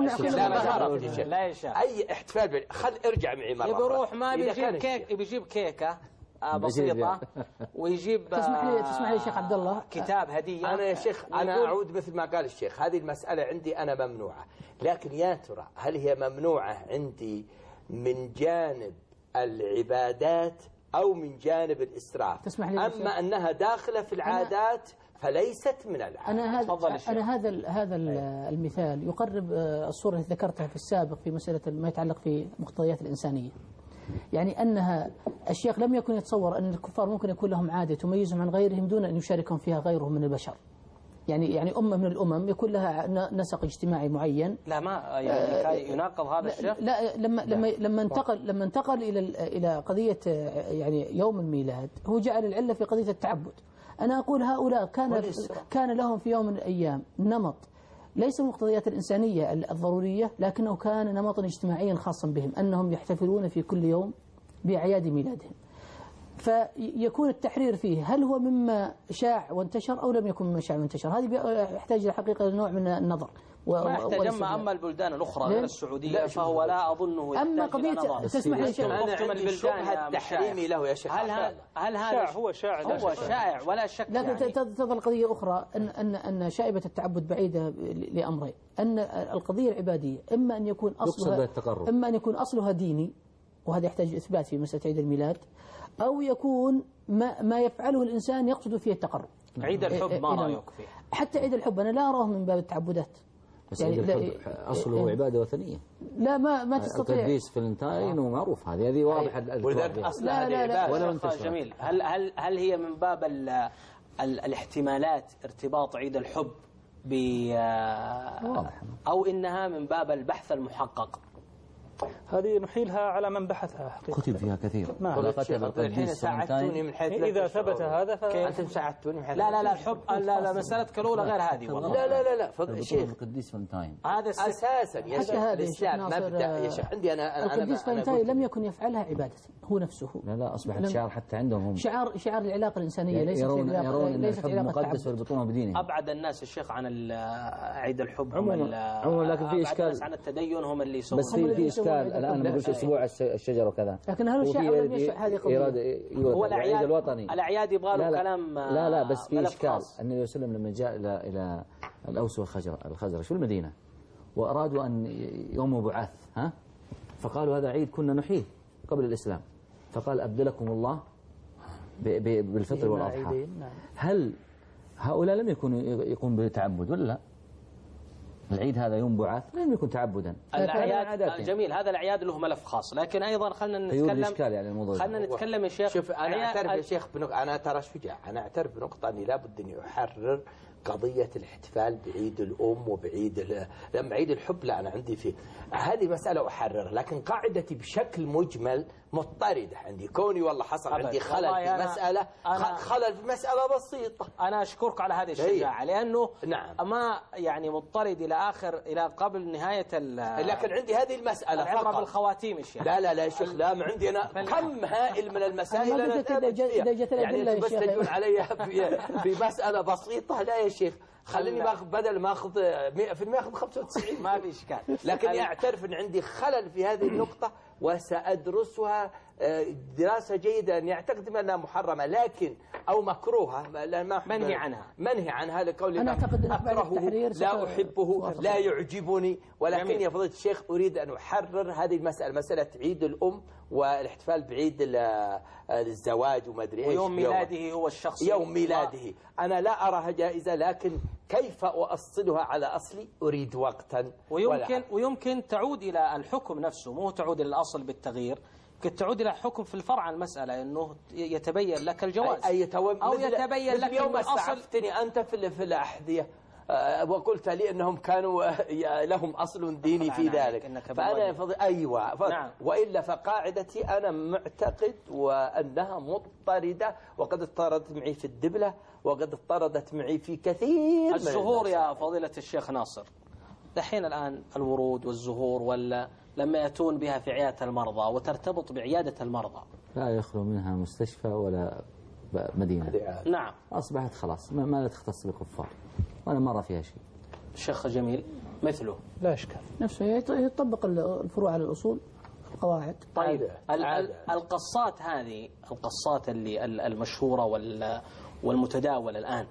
لا يا شيخ أي احتفال خل ارجع معي مرة يبي يروح ما بيجيب كيك، بيجيب كيكة بسيطة ويجيب تسمح لي تسمح لي شيخ عبد الله كتاب هدية. أنا يا شيخ أنا أعود مثل ما قال الشيخ، هذه المسألة عندي أنا ممنوعة، لكن يا ترى هل هي ممنوعة عندي من جانب العبادات أو من جانب الإسراف؟ تسمح لي أما أنها داخلة في العادات فليست من العادات. أنا هذا أنا هذا هذا المثال يقرب الصورة التي ذكرتها في السابق في مسألة ما يتعلق في مقتضيات الإنسانية. يعني أنها الشيخ لم يكن يتصور أن الكفار ممكن يكون لهم عادة تميزهم عن غيرهم دون أن يشاركهم فيها غيرهم من البشر. يعني يعني أمة من الأمم يكون لها نسق اجتماعي معين. لا ما يعني يناقض هذا الشيخ. لا لما لما لما انتقل لما انتقل إلى إلى قضية يعني يوم الميلاد، هو جعل العلة في قضية التعبد. أنا أقول هؤلاء كان كان لهم في يوم من الأيام نمط ليس مقتضيات الإنسانية الضرورية، لكنه كان نمطا اجتماعيا خاصا بهم، أنهم يحتفلون في كل يوم بأعياد ميلادهم. فيكون التحرير فيه هل هو مما شاع وانتشر أو لم يكن مما شاع وانتشر؟ هذه يحتاج الحقيقة لنوع من النظر. ما يحتاج. أما البلدان الأخرى غير السعودية فهو لا أظنه يحتاج أما قضية تسمح لي شيخ أنا عندي شبهة التحريمي له يا شيخ. هل هذا هل هذا هو شائع هو شائع ولا شك. لكن يعني. تظل قضية أخرى أن أن أن شائبة التعبد بعيدة لأمرين، أن القضية العبادية إما أن يكون أصلها إما أن يكون أصلها ديني، وهذا يحتاج إثبات في مسألة عيد الميلاد، أو يكون ما ما يفعله الإنسان يقصد فيه التقرب. عيد الحب ما رأيك فيه؟ حتى عيد الحب أنا لا أراه من باب التعبدات. بس يعني عيد الحب أصله هو عبادة وثنية. لا ما ما تستطيع. القديس فلنتاين ومعروف هذه هذه واضحة. ولذلك أصلها لا لا ولا جميل. هل هل هل هي من باب ال ال الاحتمالات ارتباط عيد الحب ب أو إنها من باب البحث المحقق؟ هذه نحيلها على من بحثها حقيقة. كتب فيها كثير. نعم. الحين ساعدتوني من حيث إذا ثبت هذا فأنتم ساعدتوني من حيث لا لا لا الحب لا لا مسألة كالأولى غير هذه والله. لا لا لا لا فضل الشيخ القديس فلنتاين هذا حتى أساسا هذا الإسلام مبدأ يا شيخ عندي أنا أنا القديس فلنتاين لم يكن يفعلها عبادة هو نفسه. لا لا أصبحت شعار حتى عندهم هم. شعار شعار العلاقة الإنسانية ليست يرون يرون ليست علاقة مقدس ويربطونه بدينهم. أبعد الناس الشيخ عن عيد الحب عموما لكن في إشكال عن التدين هم اللي يسوون. بس في في إشكال الآن نقول أسبوع الشجر وكذا. لكن هل الشعب لم يشع هذه قضية؟ هو الأعياد الوطني. الأعياد يبغى له كلام. لا لا بس في إشكال. النبي صلى الله عليه وسلم لما جاء إلى إلى الأوس والخزرج في المدينة وأرادوا أن يوم بعاث ها فقالوا هذا عيد كنا نحييه قبل الإسلام، فقال أبدلكم الله بالفطر والأضحى. هل هؤلاء لم يكونوا يقوم بتعبد ولا لا؟ العيد هذا يوم بعاث لم يكن تعبدا. الأعياد جميل، هذا الأعياد له ملف خاص، لكن أيضا خلينا نتكلم يعني الموضوع خلينا نتكلم يا شيخ. شوف أنا أعترف يا شيخ بنقطة، أنا ترى شجاع، أنا أعترف بنقطة أني لابد أني أحرر قضية الاحتفال بعيد الأم وبعيد ال... لما عيد الحب لا أنا عندي فيه هذه مسألة أحررها، لكن قاعدتي بشكل مجمل مضطردة عندي، كوني والله حصل عندي خلل في مسألة خلل في مسألة بسيطة. أنا أشكرك على هذه الشجاعة لأنه نعم. ما يعني مضطرد إلى آخر إلى قبل نهاية ال لكن عندي هذه المسألة فقط بالخواتيم الشيخ. لا لا لا يا شيخ لا، ما عندي أنا كم هائل من المسائل أنا ثابت فيها، يعني بس تجون علي في مسألة بسيطة. لا يا شيخ خليني باخذ بدل ما اخذ مئة بالمئة اخذ خمسة وتسعين ما في اشكال. لكني اعترف ان عندي خلل في هذه النقطة وسأدرسها دراسة جيدة، أني أعتقد أنها محرمة لكن أو مكروهة منهي عنها منهي عنها لقول أنا أعتقد أكرهه لا أحبه لا يعجبني، ولكن يا فضيلة الشيخ أريد أن أحرر هذه المسألة، مسألة عيد الأم والاحتفال بعيد الزواج وما أدري إيش ويوم ميلاده هو الشخصي يوم ميلاده. أنا لا أراها جائزة، لكن كيف أؤصلها على أصلي أريد وقتا. ويمكن ويمكن تعود إلى الحكم نفسه، مو تعود إلى الأصل بالتغيير، قد تعود إلى حكم في الفرع عن المسألة أنه يتبين لك الجواز أي يتو... أو يتبين لك يوم استعفتني أنت في في الأحذية وقلت لي أنهم كانوا لهم أصل ديني في ذلك، فأنا فض... أيوة ف... نعم. وإلا فقاعدتي أنا معتقد وأنها مضطردة، وقد اضطردت معي في الدبلة وقد اضطردت معي في كثير الزهور يا فضيلة الشيخ ناصر. دحين الآن الورود والزهور ولا لما يأتون بها في عيادة المرضى وترتبط بعيادة المرضى لا يخلو منها مستشفى ولا مدينة. نعم. أصبحت خلاص ما, ما لا تختص بالكفار ولا مرة فيها شيء. الشيخ جميل مثله لا إشكال نفسه يطبق الفروع على الأصول القواعد. طيب ال- ال- القصات هذه القصات اللي المشهورة وال- والمتداولة الآن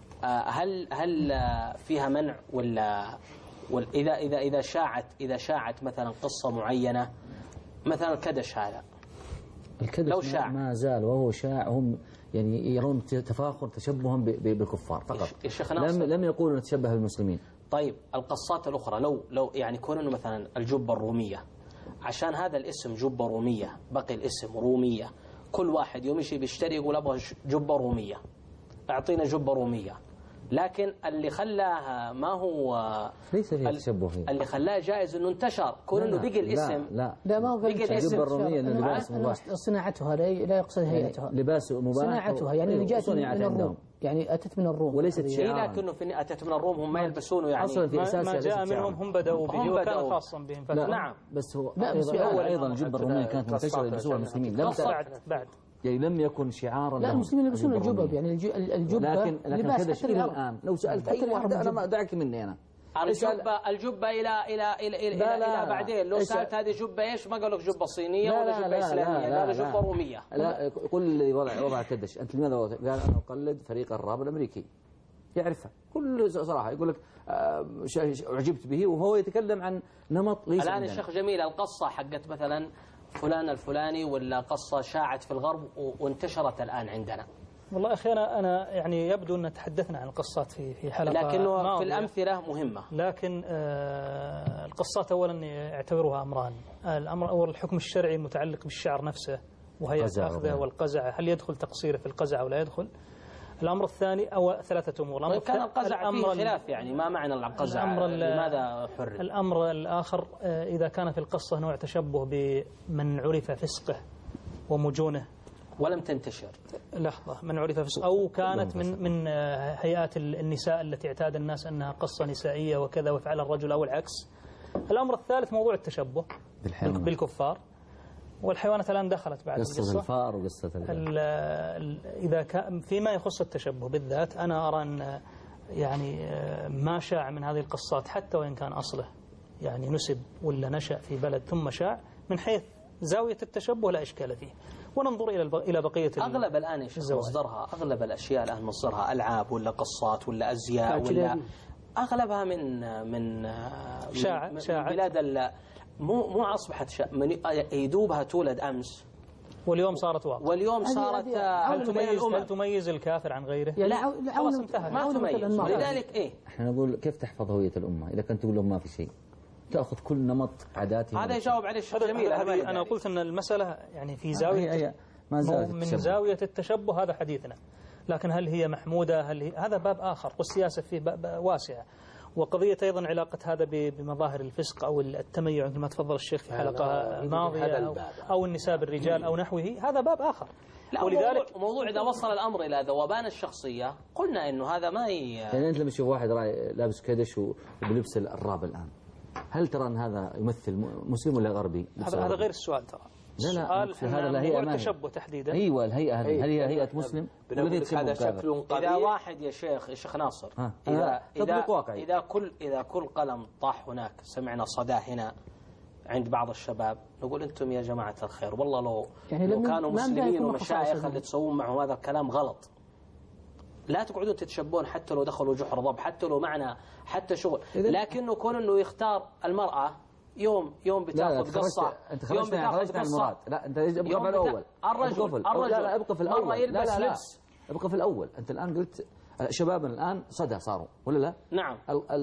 هل هل فيها منع ولا إذا إذا إذا شاعت إذا شاعت مثلا قصة معينة مثلا الكدش هذا الكدش لو شاع ما زال وهو شاع هم يعني يرون تفاخر تشبهم بالكفار فقط. لم لم يقولوا نتشبه بالمسلمين. طيب القصات الأخرى لو لو يعني كون إنه مثلا الجبة الرومية عشان هذا الاسم جبة رومية بقي الاسم رومية كل واحد يوم يشي بيشتري يقول أبغى جبة رومية أعطينا جبة رومية لكن اللي خلاها ما هو ليس فيها تشبه فيه. اللي خلاه جائز انه انتشر كون انه بقي الاسم لا لا ما هو بقي الاسم الجبة الرومية انه لباس مباح صناعتها لا يقصد هيئتها لباس مباح صناعتها يعني اللي جاءت من الروم يعني اتت من الروم وليست شعارا لكنه في اتت من الروم هم ما يلبسونه يعني اصلا في اساسها ما جاء منهم هم بدأوا به وكان خاصا بهم لا نعم بس هو لا بس ايضا ايضا الجبة الرومية كانت منتشرة يلبسوها المسلمين لم بعد بعد يعني لم يكن شعارا لا المسلمين يلبسون الجبب يعني الجبة لكن لكن كذا شيء الان لو سالت اي واحد انا ما دعك مني انا الجبة الجبة إلى إلى إلى إلى لا إلى, لا إلى بعدين لو سألت هذه جبة إيش ما قالوا لك جبة صينية ولا جبة إسلامية قالوا جبة رومية. لا قل اللي وضع وضع كدش أنت لماذا قال أنا أقلد فريق الراب الأمريكي يعرفها كل صراحة يقول لك أعجبت به وهو يتكلم عن نمط ليس الآن الشيخ جميل القصة حقت مثلا فلان الفلاني ولا قصة شاعت في الغرب وانتشرت الآن عندنا. والله أخي أنا أنا يعني يبدو أن تحدثنا عن القصات في في حلقة لكنه في الأمثلة مهمة. لكن آه القصات أولا يعتبرها أمران. الأمر الأول الحكم الشرعي المتعلق بالشعر نفسه وهي أخذه والقزع هل يدخل تقصيره في القزع أو لا يدخل. الأمر الثاني أو ثلاثة أمور. طيب كان القزع فيه خلاف يعني ما معنى القزع لماذا حرم؟ الأمر الآخر إذا كان في القصة نوع تشبه بمن عرف فسقه ومجونه ولم تنتشر لحظة من عرف فسقه أو كانت من من هيئات النساء التي اعتاد الناس أنها قصة نسائية وكذا وفعل الرجل أو العكس. الأمر الثالث موضوع التشبه بالكفار والحيوانات الآن دخلت بعد قصة الفار وقصة إذا كان فيما يخص التشبه بالذات أنا أرى أن يعني ما شاع من هذه القصات حتى وإن كان أصله يعني نسب ولا نشأ في بلد ثم شاع من حيث زاوية التشبه لا إشكال فيه وننظر إلى إلى بقية أغلب الآن إيش مصدرها أغلب الأشياء الآن مصدرها ألعاب ولا قصات ولا أزياء ولا أغلبها من من شاع من شاع بلاد ال مو مو أصبحت شا من يدوبها تولد أمس واليوم صارت واقع واليوم صارت هل تميز هل تميز الكافر عن غيره؟ لا خلاص انتهى ما تميز لذلك إيه احنا نقول كيف تحفظ هوية الأمة إذا كنت تقول لهم ما في شيء تأخذ كل نمط عاداتهم. هذا يجاوب عليه الشيخ جميل. أنا قلت أن المسألة يعني في زاوية هي هي ما زالت من زاوية التشبه هذا حديثنا لكن هل هي محمودة هل هي هذا باب آخر والسياسة فيه باب واسعة وقضية أيضا علاقة هذا بمظاهر الفسق أو التميع مثل ما تفضل الشيخ في حلقة الماضية أو, أو النساء بالرجال أو نحوه هذا باب آخر. ولذلك موضوع إذا وصل الأمر إلى ذوبان الشخصية قلنا إنه هذا ما ي... يعني أنت لما تشوف واحد لابس كدش وبلبس الراب الآن هل ترى أن هذا يمثل مسلم ولا غربي؟ هذا غير السؤال ترى. لا لا السؤال هذا هي التشبه تحديدا. أيوة الهيئة هل هي هيئة مسلم؟ هذا شكل قبيح. إذا واحد يا شيخ يا شيخ ناصر إذا إذا إذا كل إذا كل قلم طاح هناك سمعنا صداه هنا عند بعض الشباب نقول أنتم يا جماعة الخير والله لو يعني لو كانوا مسلمين ومشايخ اللي تسوون معهم هذا الكلام غلط لا تقعدون تتشبون حتى لو دخلوا جحر ضب حتى لو معنا حتى شغل لكنه كون انه يختار المرأة يوم يوم بتاخذ قصة انت خرجت خرجت عن المراد لا انت ابقى في الاول الرجل الرجل لا لا ابقى في الاول مرة يلبس لا لا لبس ابقى في الاول انت الان قلت شبابنا الان صدى صاروا ولا لا نعم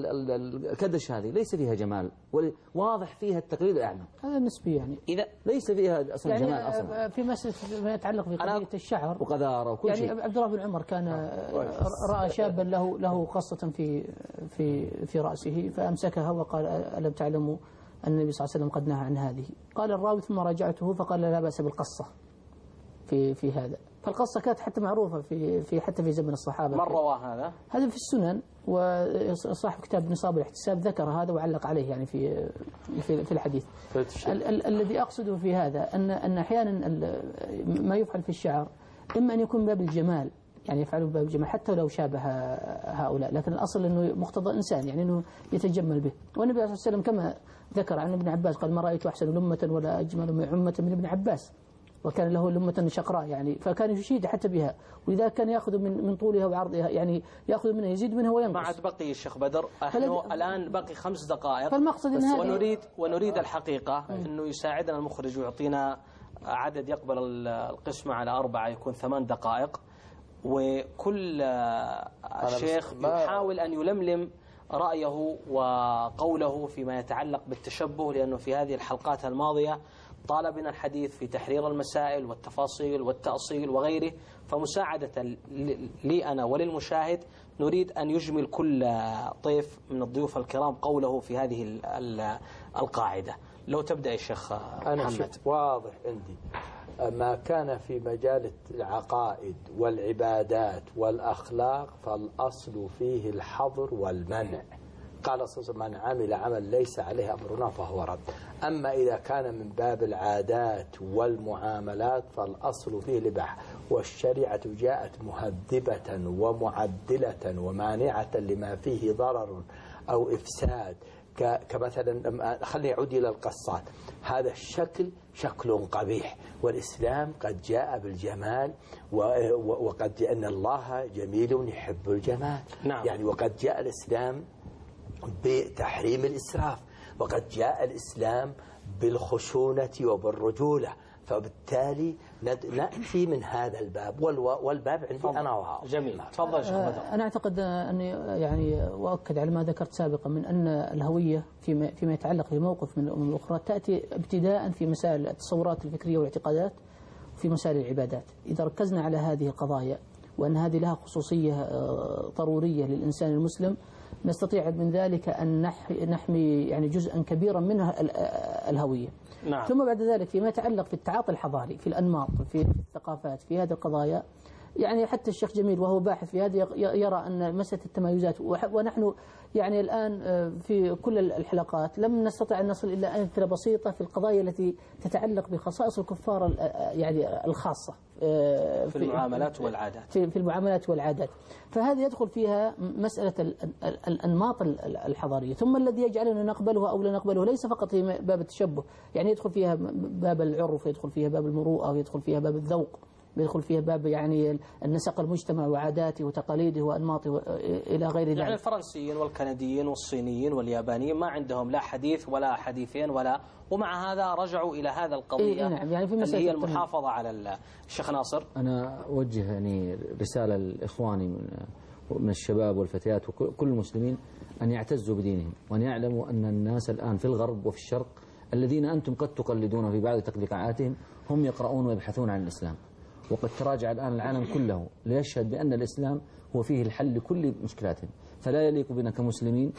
الكدش هذه ليس فيها جمال واضح فيها التقليد الاعمى هذا نسبي يعني اذا ليس فيها اصلا يعني جمال اصلا في مسألة ما يتعلق بقضية الشعر وقذارة وكل يعني شيء يعني عبد الله بن عمر كان راى شابا له له قصة في في في رأسه فأمسكها وقال ألم تعلموا أن النبي صلى الله عليه وسلم قد نهى عن هذه قال الراوي ثم راجعته فقال لا بأس بالقصة في في هذا فالقصة كانت حتى معروفة في في حتى في زمن الصحابة. من روى هذا؟ هذا في السنن، وصاحب كتاب نصاب الاحتساب ذكر هذا وعلق عليه يعني في في, في الحديث. ال ال الذي أقصده في هذا أن أن أحيانا ما يفعل في الشعر إما أن يكون باب الجمال، يعني يفعله باب الجمال حتى لو شابه هؤلاء، لكن الأصل أنه مقتضى إنسان يعني أنه يتجمل به. والنبي صلى الله عليه وسلم كما ذكر عن ابن عباس قال: ما رأيت أحسن لمة ولا أجمل من عمة من ابن عباس، وكان له لمة شقراء يعني، فكان يشيد حتى بها، ولذا كان يأخذ من من طولها وعرضها، يعني يأخذ منها يزيد منها وينقص. ما عاد بقي الشيخ بدر، نحن الآن بقي خمس دقائق، فالمقصد بس إن ونريد ونريد الحقيقة أنه يساعدنا المخرج ويعطينا عدد يقبل القسمة على أربعة، يكون ثمان دقائق، وكل الشيخ يحاول أن يلملم رأيه وقوله فيما يتعلق بالتشبه، لأنه في هذه الحلقات الماضية طالبنا الحديث في تحرير المسائل والتفاصيل والتأصيل وغيره، فمساعدة لي أنا وللمشاهد نريد أن يجمل كل طيف من الضيوف الكرام قوله في هذه القاعدة. لو تبدأ يا شيخ أنا محمد. واضح عندي ما كان في مجال العقائد والعبادات والأخلاق فالأصل فيه الحظر والمنع. قال صلى الله عليه وسلم: من عمل عمل ليس عليه أمرنا فهو رد. أما إذا كان من باب العادات والمعاملات فالأصل فيه الإباحة، والشريعة جاءت مهذبة ومعدلة ومانعة لما فيه ضرر أو إفساد، كمثلا خليني أعود إلى القصات. هذا الشكل شكل قبيح، والإسلام قد جاء بالجمال، وقد جاء أن الله جميل يحب الجمال. نعم. يعني وقد جاء الإسلام بتحريم الإسراف، وقد جاء الإسلام بالخشونة وبالرجولة، فبالتالي نأتي من هذا الباب، والباب عندي أنا وها. جميل، تفضل شيخ بدر. أنا أعتقد أني يعني وأكد على ما ذكرت سابقا من أن الهوية فيما فيما يتعلق بموقف من الأمم الأخرى تأتي ابتداء في مسائل التصورات الفكرية والاعتقادات وفي مسائل العبادات. إذا ركزنا على هذه القضايا وأن هذه لها خصوصية ضرورية للإنسان المسلم، نستطيع من ذلك أن نحمي يعني جزءا كبيرا منها الهوية. نعم. ثم بعد ذلك فيما يتعلق في التعاطي الحضاري في الأنماط في الثقافات في هذه القضايا، يعني حتى الشيخ جميل وهو باحث في هذه يرى أن مسألة التمايزات، ونحن يعني الآن في كل الحلقات لم نستطع أن نصل إلى أمثلة بسيطة في القضايا التي تتعلق بخصائص الكفار يعني الخاصة في المعاملات والعادات في, في المعاملات والعادات. فهذه يدخل فيها مسألة الأنماط الحضارية. ثم الذي يجعلنا نقبلها أو لا نقبلها ليس فقط في باب التشبه، يعني يدخل فيها باب العرف، يدخل فيها باب المروءة، ويدخل فيها باب الذوق، يدخل فيها باب يعني النسق المجتمع وعاداته وتقاليده وأنماطه إلى غير ذلك. يعني الفرنسيين والكنديين والصينيين واليابانيين ما عندهم لا حديث ولا حديثين ولا، ومع هذا رجعوا إلى هذا القضية. إيه نعم، يعني في اللي هي المحافظة على الشيخ ناصر. أنا أوجه يعني رسالة لإخواني من من الشباب والفتيات وكل المسلمين أن يعتزوا بدينهم، وأن يعلموا أن الناس الآن في الغرب وفي الشرق الذين أنتم قد تقلدون في بعض تقليعاتهم هم يقرؤون ويبحثون عن الإسلام، وقد تراجع الآن العالم كله ليشهد بأن الإسلام هو فيه الحل لكل مشكلاتهم. فلا يليق بنا كمسلمين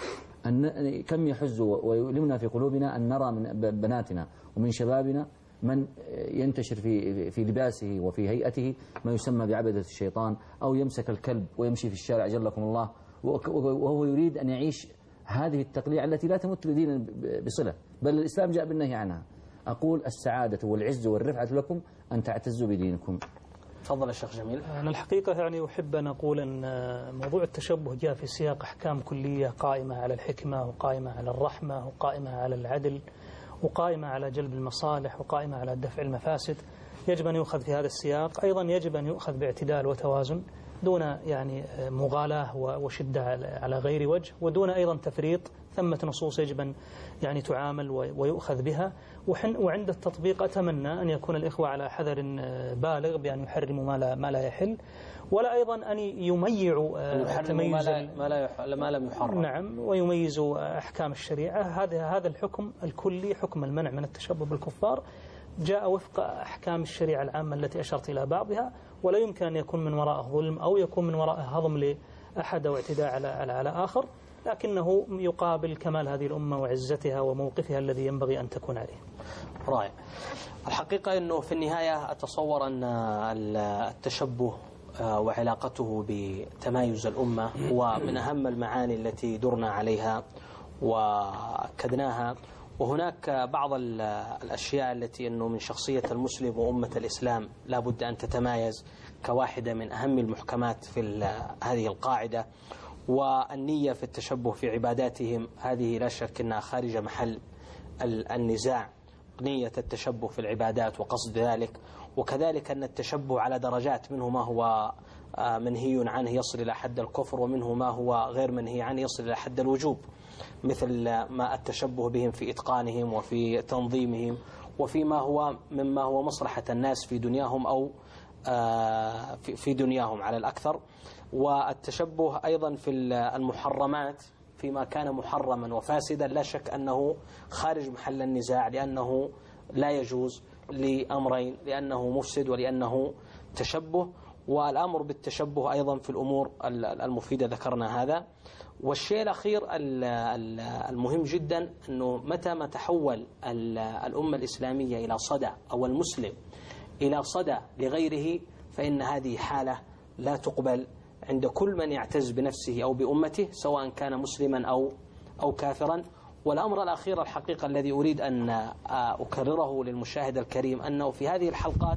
أن كم يحز ويؤلمنا في قلوبنا أن نرى من بناتنا ومن شبابنا من ينتشر في في لباسه وفي هيئته ما يسمى بعبدة الشيطان، أو يمسك الكلب ويمشي في الشارع جلكم الله، وهو يريد أن يعيش هذه التقليع التي لا تمت لدين بصلة، بل الإسلام جاء بالنهي عنها. أقول السعادة والعز والرفعة لكم أن تعتزوا بدينكم. تفضل يا شيخ جميل. أنا الحقيقة يعني أحب أن أقول أن موضوع التشبه جاء في سياق أحكام كلية قائمة على الحكمة، وقائمة على الرحمة، وقائمة على العدل، وقائمة على جلب المصالح، وقائمة على دفع المفاسد. يجب أن يؤخذ في هذا السياق. أيضا يجب أن يؤخذ باعتدال وتوازن، دون يعني مغالاة وشدة على غير وجه، ودون أيضا تفريط. ثمة نصوص يجب أن يعني تعامل ويؤخذ بها. وعند التطبيق أتمنى أن يكون الإخوة على حذر بالغ بأن يحرموا ما لا ما لا يحل، ولا أيضا أن يميعوا تميز ما لا ما لم يحرم. نعم، ويميزوا أحكام الشريعة. هذا هذا الحكم الكلي، حكم المنع من التشبه بالكفار، جاء وفق أحكام الشريعة العامة التي أشرت إلى بعضها، ولا يمكن أن يكون من وراء ظلم أو يكون من وراء هضم لأحد أو اعتداء على على آخر. لكنه يقابل كمال هذه الأمة وعزتها وموقفها الذي ينبغي أن تكون عليه. رائع. الحقيقة أنه في النهاية أتصور أن التشبه وعلاقته بتمايز الأمة هو من أهم المعاني التي درنا عليها وأكدناها. وهناك بعض الأشياء التي أنه من شخصية المسلم وأمة الإسلام لا بد أن تتمايز كواحدة من أهم المحكمات في هذه القاعدة. والنية في التشبه في عباداتهم هذه لا شك أنها خارج محل النزاع، نية التشبه في العبادات وقصد ذلك. وكذلك أن التشبه على درجات، منه ما هو منهي عنه يصل إلى حد الكفر، ومنه ما هو غير منهي عنه يصل إلى حد الوجوب، مثل ما التشبه بهم في إتقانهم وفي تنظيمهم وفيما هو مما هو مصلحة الناس في دنياهم أو في دنياهم على الأكثر. والتشبه أيضا في المحرمات فيما كان محرما وفاسدا لا شك أنه خارج محل النزاع، لأنه لا يجوز لأمرين، لأنه مفسد ولأنه تشبه. والأمر بالتشبه أيضا في الأمور المفيدة ذكرنا هذا. والشيء الأخير المهم جدا أنه متى ما تحول الأمة الإسلامية إلى صدى أو المسلم إلى صدى لغيره فإن هذه حالة لا تقبل عند كل من يعتز بنفسه أو بأمته، سواء كان مسلما أو أو كافرا. والأمر الأخير الحقيقة الذي أريد أن أكرره للمشاهد الكريم أنه في هذه الحلقات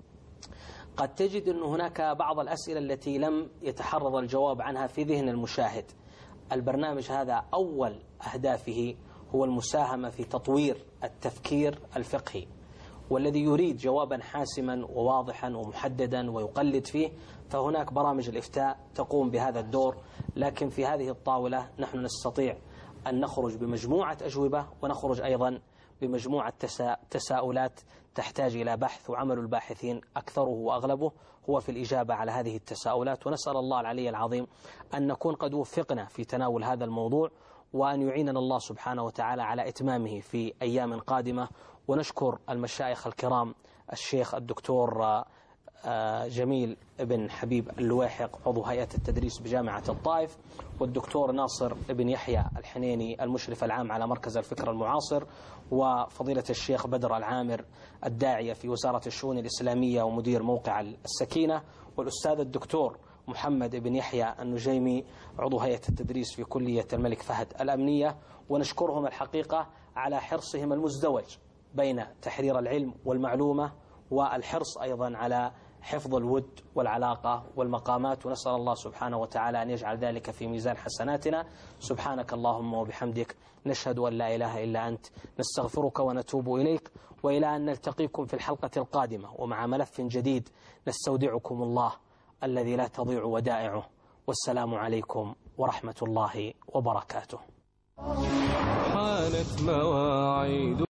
قد تجد أن هناك بعض الأسئلة التي لم يتحرر الجواب عنها في ذهن المشاهد. البرنامج هذا أول أهدافه هو المساهمة في تطوير التفكير الفقهي، والذي يريد جوابا حاسما وواضحا ومحددا ويقلد فيه فهناك برامج الإفتاء تقوم بهذا الدور. لكن في هذه الطاولة نحن نستطيع أن نخرج بمجموعة أجوبة ونخرج أيضا بمجموعة تساؤلات تحتاج إلى بحث، وعمل الباحثين أكثره وأغلبه هو في الإجابة على هذه التساؤلات. ونسأل الله العلي العظيم أن نكون قد وفقنا في تناول هذا الموضوع، وأن يعيننا الله سبحانه وتعالى على إتمامه في أيام قادمة. ونشكر المشايخ الكرام الشيخ الدكتور جميل بن حبيب اللواحق عضو هيئة التدريس بجامعة الطائف، والدكتور ناصر بن يحيى الحنيني المشرف العام على مركز الفكر المعاصر، وفضيلة الشيخ بدر العامر الداعية في وزارة الشؤون الإسلامية ومدير موقع السكينة، والأستاذ الدكتور محمد بن يحيى النجيمي عضو هيئة التدريس في كلية الملك فهد الأمنية. ونشكرهم الحقيقة على حرصهم المزدوج بين تحرير العلم والمعلومة والحرص أيضا على حفظ الود والعلاقة والمقامات. ونسأل الله سبحانه وتعالى أن يجعل ذلك في ميزان حسناتنا. سبحانك اللهم وبحمدك، نشهد أن لا إله إلا أنت، نستغفرك ونتوب إليك، وإلى أن نلتقيكم في الحلقة القادمة ومع ملف جديد نستودعكم الله الذي لا تضيع ودائعه. والسلام عليكم ورحمة الله وبركاته. حانت مواعيد